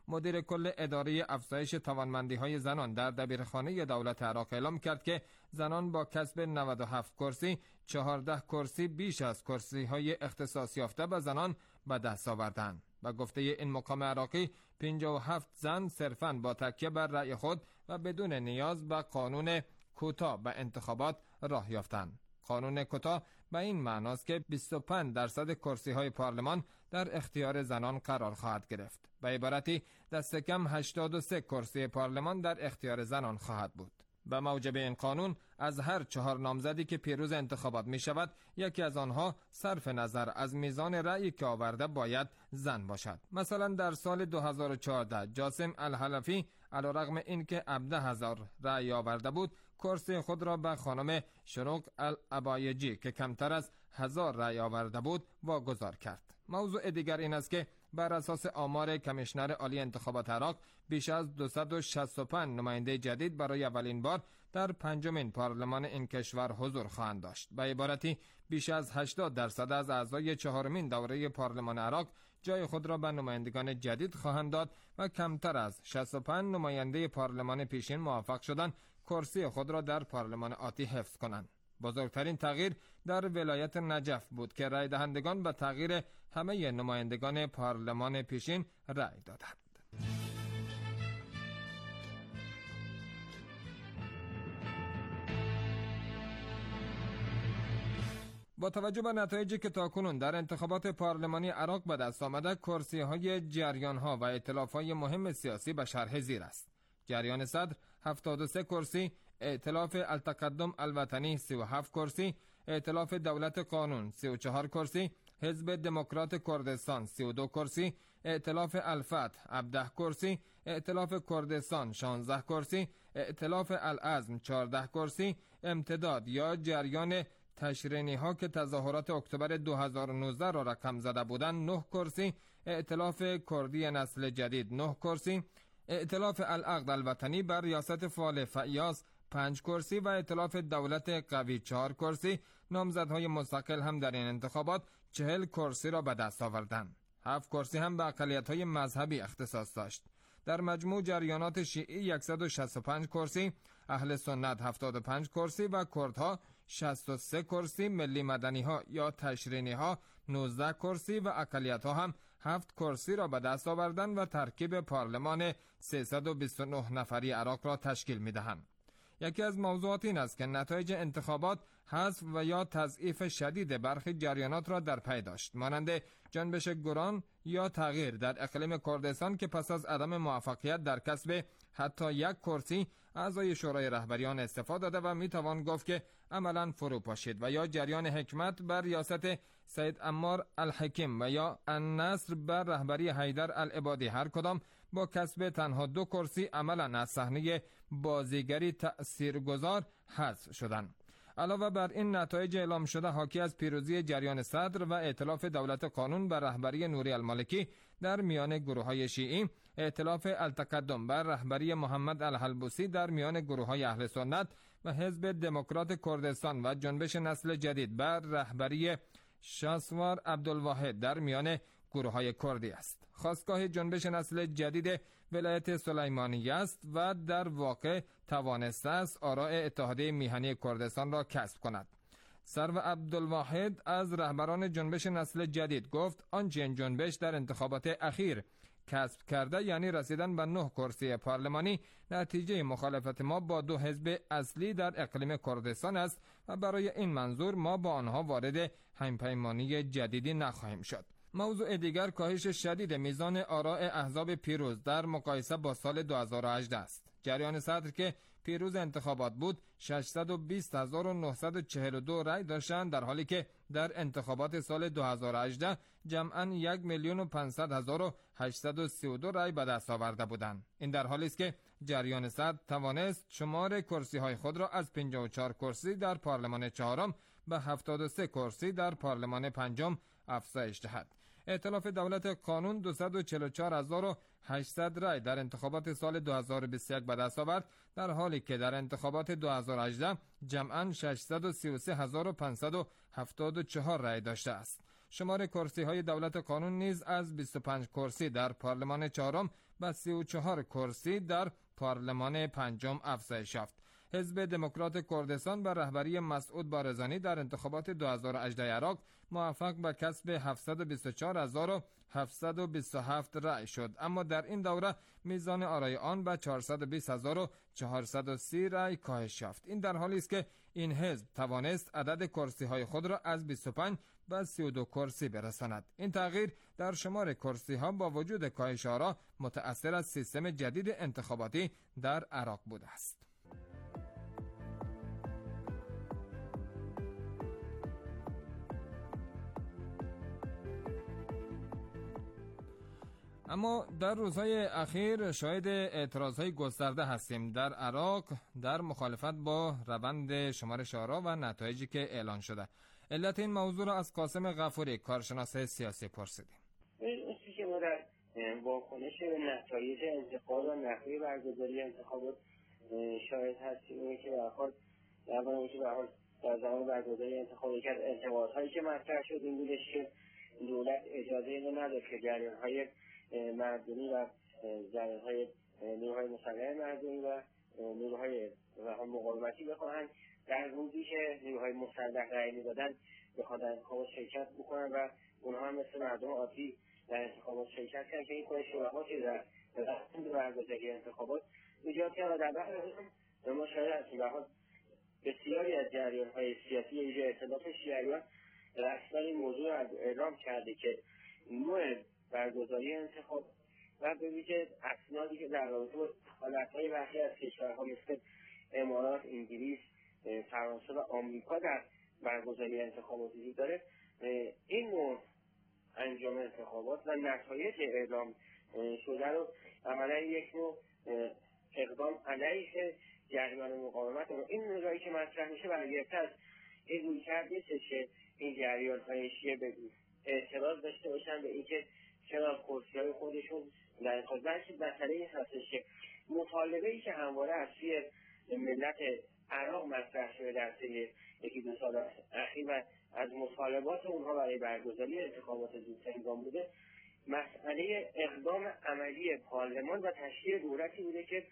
مدیر کل اداره افزایش توانمندی‌های زنان در دبیرخانه دولت عراق اعلام کرد که زنان با کسب نود و هفت کرسی، چهارده کرسی بیش از کرسی‌های اختصاص یافته به زنان به دست آوردند. و گفته این مقام عراقی پنجاه و هفت زن صرفاً با تکیه بر رأی خود و بدون نیاز به قانون کوتا به انتخابات راه یافتند. قانون کوتا به این معناست که بیست و پنج درصد کرسی‌های پارلمان در اختیار زنان قرار خواهد گرفت. به عبارتی دست کم هشتاد و سه کرسی پارلمان در اختیار زنان خواهد بود. به موجب این قانون از هر چهار نامزدی که پیروز انتخابات می شود، یکی از آنها صرف نظر از میزان رأیی که آورده باید زن باشد. مثلا در سال دو هزار و چهارده جاسم الحلفی علیرغم اینکه هفده هزار رأی آورده بود، کرسی خود را به خانم شروق العبایجی که کمتر از هزار رأی آورده بود واگذار کرد. موضوع دیگر این است که بر اساس آمار کمیشنر عالی انتخابات عراق بیش از دویست و شصت و پنج نماینده جدید برای اولین بار در پنجمین پارلمان این کشور حضور خواهند داشت. به عبارتی بیش از هشتاد درصد از اعضای چهارمین دوره پارلمان عراق جای خود را به نمایندگان جدید خواهند داد و کمتر از شصت و پنج نماینده پارلمان پیشین موفق شدند کرسی خود را در پارلمان آتی حفظ کنند. بزرگترین تغییر در ولایت نجف بود که رای دهندگان به تغییر همه نمایندگان پارلمان پیشین رای دادند. با توجه به نتایجی که تاکنون در انتخابات پارلمانی عراق به دست آمده، کرسی‌های جریان‌ها و ائتلاف‌های مهم سیاسی به شرح زیر است. جریان صدر هفتاد و سه کرسی، ائتلاف التقدم الوطنی سی و هفت کرسی، ائتلاف دولت قانون سی و چهار کرسی، حزب دموکرات کردستان سی و دو کرسی، ائتلاف الفتح هفده کرسی، ائتلاف کردستان شانزده کرسی، ائتلاف العزم چهارده کرسی، امتداد یا جریان تشرینی ها که تظاهرات اکتبر دو هزار و نوزده را رقم زده بودند نه کرسی، ائتلاف کردی نسل جدید نه کرسی، ائتلاف العقد الوطنی بر ریاست فعال فیاض پنج کرسی و ائتلاف دولت قوی چهار کرسی. نامزدهای مستقل هم در این انتخابات چهل کرسی را به دست آوردند. هفت کرسی هم به اقلیت‌های مذهبی اختصاص داشت. در مجموع جریانات شیعی صد و شصت و پنج کرسی، اهل سنت هفتاد و پنج کرسی و کردها شصت و سه کرسی، ملی مدنی ها یا تشرینی ها نوزده کرسی و اقلیت ها هم هفت کرسی را به دست آوردند و ترکیب پارلمان سیصد و بیست و نه نفری عراق را تشکیل می دهند. یکی از موضوعات این است که نتایج انتخابات حذف و یا تضعیف شدید برخی جریانات را در پی داشت، مانند جنبش گران یا تغییر در اقلیم کردستان که پس از عدم موفقیت در کسب حتی یک کرسی اعضای شورای رهبریان استفاده داده و می توان گفت که عملاً فرو پاشید، و یا جریان حکمت بر ریاست سید عمار الحکیم و یا النصر بر رهبری حیدر العبادی هر کدام با کسب تنها دو کرسی عملاً از صحنه بازیگری تأثیرگذار حذف شدند. علاوه بر این نتایج اعلام شده حاکی از پیروزی جریان صدر و ائتلاف دولت قانون بر رهبری نوری المالکی در میان گروه‌های شیعی، ائتلاف التقدم بر رهبری محمد الحلبوسی در میان گروه‌های اهل سنت و حزب دموکرات کردستان و جنبش نسل جدید بر رهبری شاسوار عبدالواحد در میان گروه‌های کردی است. خاستگاه جنبش نسل جدید ولایت سلیمانیه است و در واقع توانسته است آراء اتحادیه میهنی کردستان را کسب کند. سرو عبدالواحد از رهبران جنبش نسل جدید گفت آنچه این جنبش در انتخابات اخیر کسب کرده، یعنی رسیدن به نه کرسی پارلمانی، نتیجه مخالفت ما با دو حزب اصلی در اقلیم کردستان است و برای این منظور ما با آنها وارد همپیمانی جدیدی نخواهیم شد. موضوع دیگر کاهش شدید میزان آراء احزاب پیروز در مقایسه با سال دو هزار و هجده است. جریان صدر که پیروز انتخابات بود ششصد و بیست هزار و نهصد و چهل و دو رای داشتند، در حالی که در انتخابات سال دو هزار و هجده جمعاً یک میلیون و پانصد هزار و هشتصد و سی و دو رای به دست آورده بودند. این در حالی است که جریان صدر توانست شمار کرسی های خود را از پنجاه و چهار کرسی در پارلمان چهارم به هفتاد و سه کرسی در پارلمان پنجم افزایش دهد. ائتلاف دولت قانون دویست و چهل و چهار هزار و هشتصد رای در انتخابات سال دو هزار و بیست و یک به دست آورد، در حالی که در انتخابات دو هزار و هجده جمعاً ششصد و سی و سه هزار و پانصد و هفتاد و چهار رای داشته است. شمار کرسی های دولت قانون نیز از بیست و پنج کرسی در پارلمان چهارم به سی و چهار کرسی در پارلمان پنجم افزایش یافت. حزب دموکرات کردستان به رهبری مسعود بارزانی در انتخابات دو هزار و هجده عراق موفق به کسب هفتصد و بیست و چهار هزار و هفتصد و بیست و هفت رأی شد، اما در این دوره میزان آرای آن به چهارصد و بیست هزار و چهارصد و سی رأی کاهش یافت. این در حالی است که این حزب توانست عدد کرسی های خود را از بیست و پنج به سی و دو کرسی برساند. این تغییر در شمار کرسی ها با وجود کاهش آرا متأثر از سیستم جدید انتخاباتی در عراق بوده است. اما در روزهای اخیر شاهد اعتراضهای گسترده هستیم در عراق در مخالفت با روند شمارش آرا و نتایجی که اعلان شده. علت این موضوع را از قاسم غفوری کارشناس سیاسی پرسیدیم. این چیزی که ما در واکنش نتایج انتخابات و نحوه برگزاری انتخابات شاهد هستیم اینه که به هر حال در در زمان برگزاری انتخابات که انتقادهایی که مطرح شد این بودش که دولت اجازه اینو نداد که جریان‌های مردمی و جریان‌های نیروهای مسلح مردمی و نیروهای مقاومتی بخواهند در روزی که نیروهای مسلح رأی می‌دادن بخوان در انتخابات شرکت بکنن و اونها هم مثل مردم عادی در انتخابات شرکت کردن که این کار شبهاتی در برگزاری انتخابات ایجاد کرد. در بعد از ما شاهد هستیم به حال بسیاری از جریان‌های سیاسی ایجاد ائتلاف شیعیان رسما این موضوع را اعلام کرده که نوع برگزاری انتخاب و به ویژه اسنادی که در رابطه با حالتهای برخی از کشورها مثل امارات، انگلیس، فرانسه و آمریکا در برگزاری انتخابات وجود داره، این نوع انجام انتخابات و نتایج اعلام شده رو عملا یک نوع اقدام علیه جریان مقاومت رو این نگاهی که مطرح میشه برگرفته از این رویکرد نیستش که این جریان‌های شیعه به اعتراض داشته باشن به اینکه چرا کرسی‌های خودشون در انتخابات، بلکه مسئله این هستش که مطالبه‌ای که همواره از سوی ملت عراق مطرح شده در طی یکی دو سال اخیر و از مطالبات اونها برای برگزاری انتخابات زودهنگام بوده، مسئله اقدام عملی پارلمان و تشکیل دولتی بوده که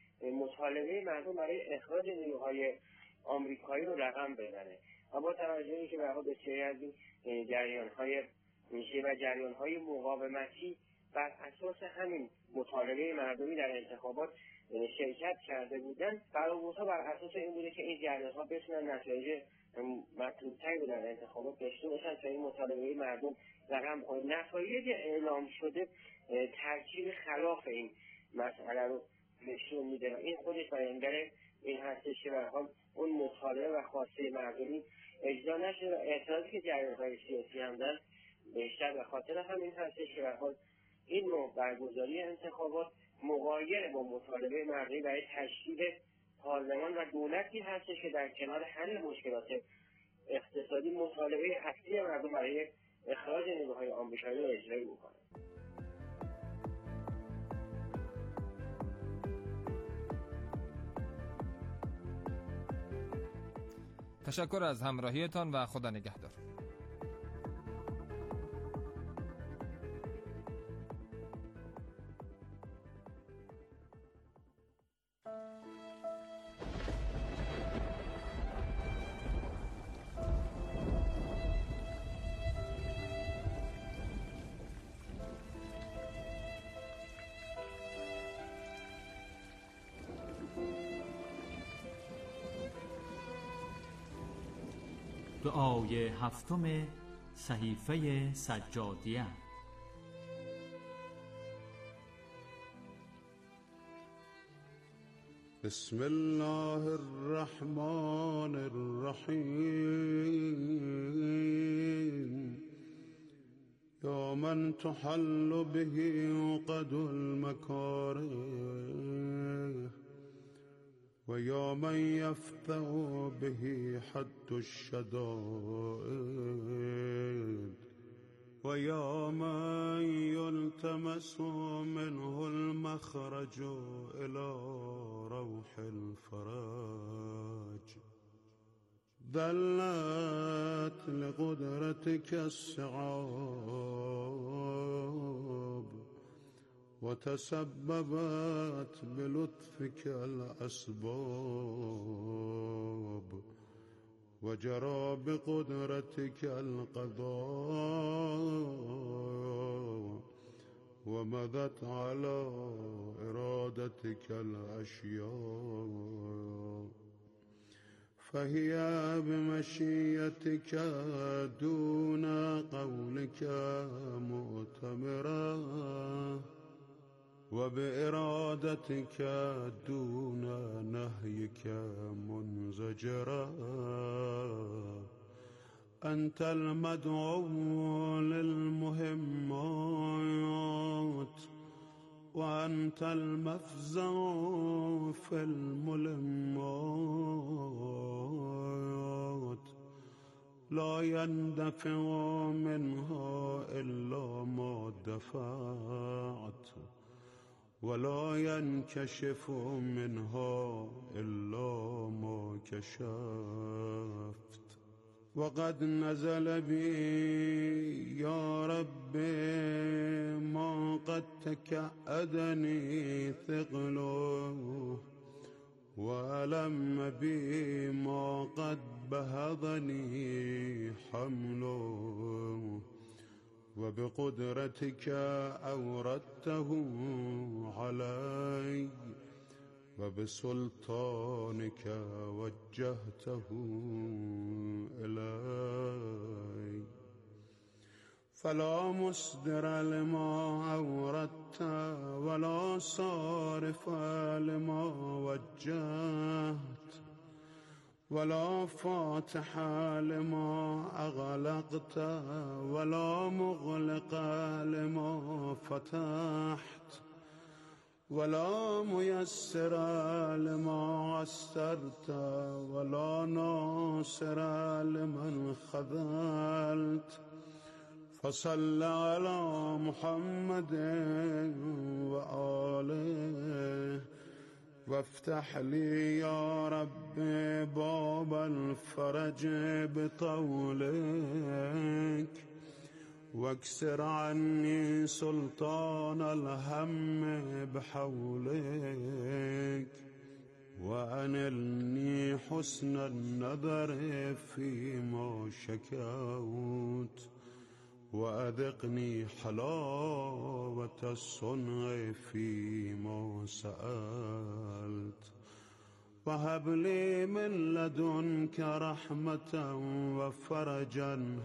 مطالبه مردم برای اخراج نیروهای آمریکایی رو رقم بزنه. و با توجهی که به حال بسیاری از این جریان‌های میشه و جریان‌های مقاومتی بر اساس همین مطالبه مردمی در انتخابات شرکت کرده بودن، برآوردها بر اساس این بوده که این جریان‌ها بتونن نتایج مطلوب‌تری در انتخابات داشته باشن تا این مطالبه مردم رقم خورد. نتایج اعلام شده ترکیب خلاف این مسئله رو نشون میده. این خودش بیانگر این هستش که به هر حال اون مطالبه و خواسته مردمی اجرا نشده و اعتراضی که جریان‌های سیاسی هم دارن بیشتر به خاطر همین هستش که به هر حال این نوع برگزاری انتخابات مغایر با مطالبه مردمی برای تشکیل پارلمان و دولتی هستش که در کنار حل مشکلات اقتصادی مطالبه اصلی مردم برای اخراج نیروهای آمریکایی را اجرایی بکنه. تشکر از همراهیتان و خدا نگهدار. دعای هفتم صحیفه سجادیه. بسم الله الرحمن الرحیم. یا من تحل به عقد المکاره و یا من یفتح به حد الشدائد و یا من یلتمس منه المخرج الى روح الفرج. دلت لقدرتك الصعاب وتسببت بلطفك الأسباب وجرى بقدرتك القضاء ومضت على إرادتك الأشياء فهي بمشيتك دون قولك مؤتمرة وبإرادتك دون نهيك منزجرة أنت المدعو للمهمات وأنت المفزع في الملمات لا يندفع منها إلا ما دفعت ولا ينكشف منها إلا ما كشفت وقد نزل بي يا رب ما قد تكأدني ثقله وألم بي ما قد بهضني حمله وبقدرتك أوردته علي وبسلطانك وجهته إلي فلا مصدر لما أوردت ولا صارف لما وجهت ولا فاتح لما أغلقت ولا مغلق لما فتحت ولا ميسر لما عسرت ولا ناصر لمن خذلت فصل على محمد وآله وافتح لي يا رب باب الفرج بطولك واكسر عني سلطان الهم بحولك وأنلني حسن النظر فيما شكوت وأذقني حلاوة الصنع فيما سألت وهب لي من لدنك رحمة وفرجا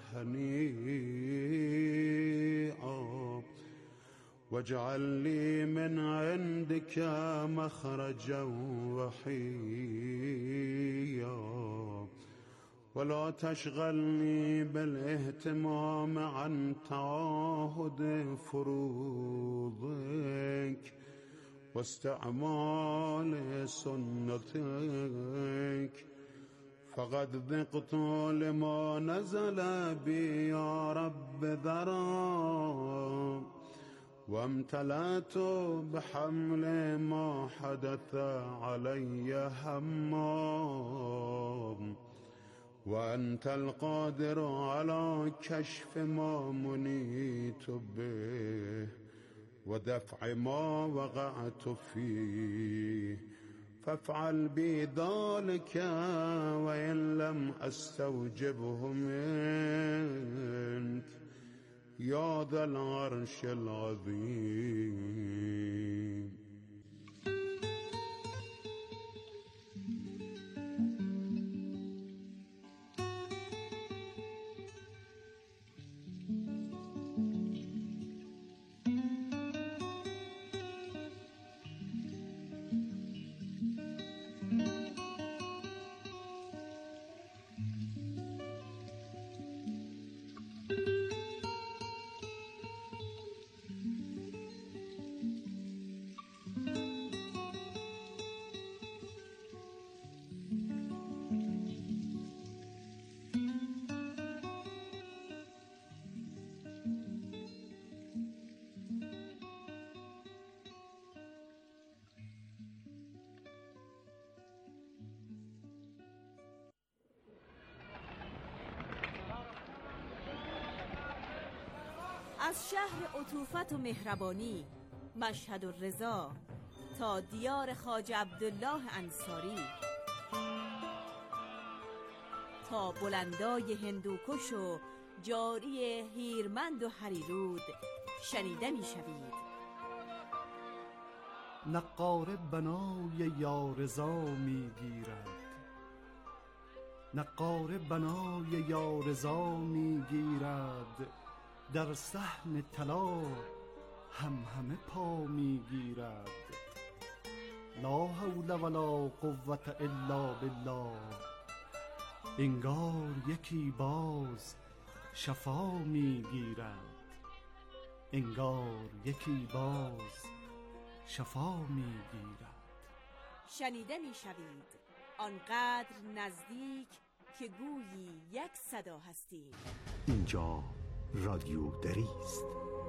هنيئا واجعل لي من عندك مخرجا وحيا ولا تشغلني بالاهتمام عن تعاهد فروضك واستعمال سنتك فقد ذقت لما نزل بي يا رب ذرا وامتلأت بحمل ما حدث علي همام وأنت القادر على كشف ما منيت به ودفع ما وقعت فيه فافعل بي ذلك وإن لم أستوجبه منك يا ذا العرش العظيم. از شهر عطوفت و مهربانی مشهد الرضا تا دیار خواجه عبدالله انصاری، تا بلندای هندوکش و جاری هیرمند و هریرود شنیده می شوید. نقاره بنای یارزا می گیرد، نقاره بنای یارزا می گیرد، در صحن طلا هم همه پا می گیرد. لا حول ولا قوة الا بالله، انگار یکی باز شفا می گیرد، انگار یکی باز شفا می گیرد. شنیده می شوید آنقدر نزدیک که گویی یک صدا هستید. اینجا رادیو دری است.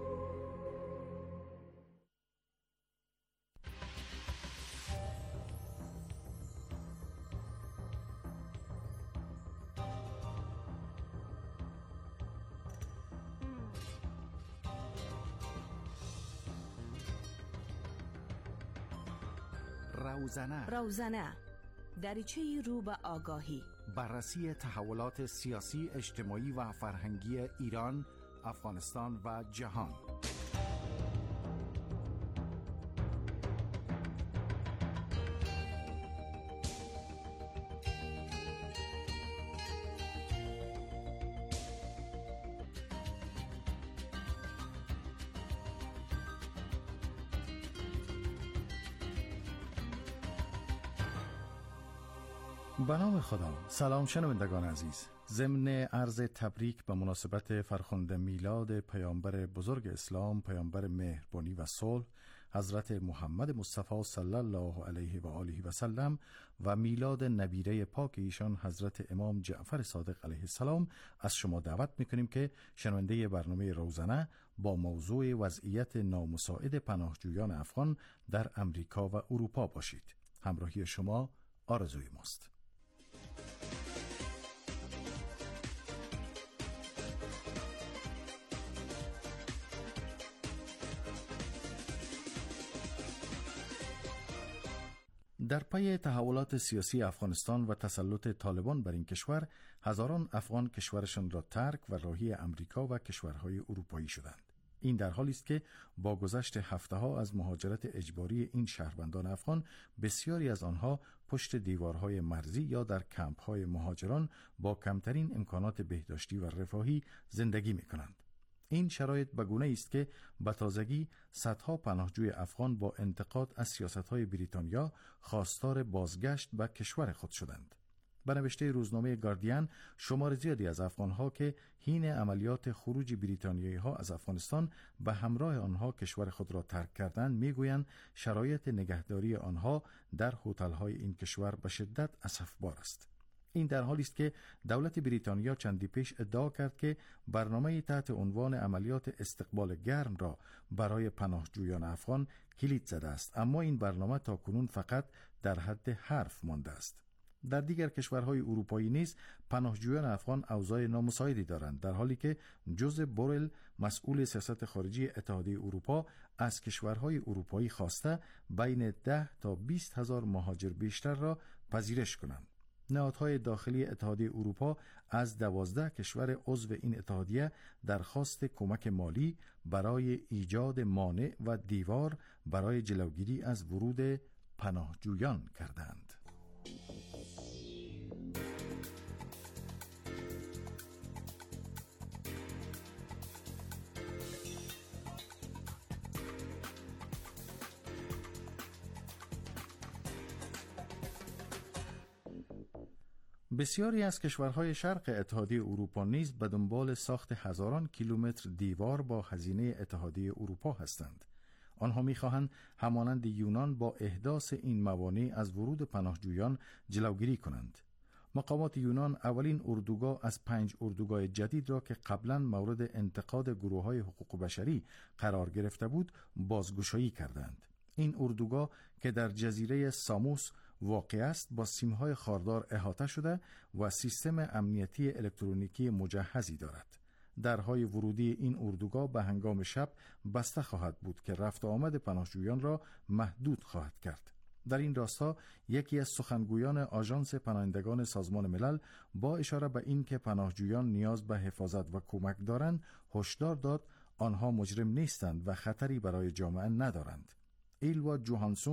روزنه روزنه دریچه‌ای رو به آگاهی، بررسی تحولات سیاسی، اجتماعی و فرهنگی ایران، افغانستان و جهان. به نام خدا. سلام شنوندگان عزیز، ضمن عرض تبریک به مناسبت فرخنده میلاد پیامبر بزرگ اسلام، پیامبر مهربانی و صلح حضرت محمد مصطفی صلی الله علیه و آله و سلم و میلاد نبیره پاک ایشان حضرت امام جعفر صادق علیه السلام، از شما دعوت میکنیم که شنونده برنامه روزنه با موضوع وضعیت نامساعد پناهجویان افغان در امریکا و اروپا باشید. همراهی شما آرزوی ماست. در پی تحولات سیاسی افغانستان و تسلط طالبان بر این کشور، هزاران افغان کشورشان را ترک و راهی امریکا و کشورهای اروپایی شدند. این در حالی است که با گذشت هفته‌ها از مهاجرت اجباری این شهروندان افغان، بسیاری از آنها پشت دیوارهای مرزی یا در کمپ‌های مهاجران با کمترین امکانات بهداشتی و رفاهی زندگی می‌کنند. این شرایط به گونه است که به تازگی صدها پناهجوی افغان با انتقاد از سیاست‌های بریتانیا خواستار بازگشت به کشور خود شدند. به نوشته روزنامه گاردین، شمار زیادی از افغان‌ها که حین عملیات خروج بریتانیایی‌ها از افغانستان به همراه آنها کشور خود را ترک کردند، می‌گویند شرایط نگهداری آنها در هتل‌های این کشور به شدت اسفبار است. این در حالی است که دولت بریتانیا چندی پیش ادعا کرد که برنامه تحت عنوان عملیات استقبال گرم را برای پناهجویان افغان کلید زده است، اما این برنامه تاکنون فقط در حد حرف مانده است. در دیگر کشورهای اروپایی نیز پناهجویان افغان اوضاع نامساعدی دارند، در حالی که جوزپ بورل، مسئول سیاست خارجی اتحادیه اروپا، از کشورهای اروپایی خواسته بین ده تا بیست هزار مهاجر بیشتر را پذیرش کنند. نهادهای داخلی اتحادیه اروپا از دوازده کشور عضو این اتحادیه درخواست کمک مالی برای ایجاد مانع و دیوار برای جلوگیری از ورود پناهجویان کردند. بسیاری از کشورهای شرق اتحادیه اروپا نیز به دنبال ساخت هزاران کیلومتر دیوار با هزینه اتحادیه اروپا هستند. آنها می‌خواهند همانند یونان با احداث این موانع از ورود پناهجویان جلوگیری کنند. مقامات یونان اولین اردوگاه از پنج اردوگاه جدید را که قبلا مورد انتقاد گروه‌های حقوق بشری قرار گرفته بود، بازگشایی کردند. این اردوگاه که در جزیره ساموس واقع است، با سیم‌های خاردار احاطه شده و سیستم امنیتی الکترونیکی مجهزی دارد. درهای ورودی این اردوگاه به هنگام شب بسته خواهد بود که رفت و آمد پناهجویان را محدود خواهد کرد. در این راستا یکی از سخنگویان آژانس پناهندگان سازمان ملل با اشاره به این که پناهجویان نیاز به حفاظت و کمک دارند، هشدار داد آنها مجرم نیستند و خطری برای جامعه ندارند. ایلوا جوهانسون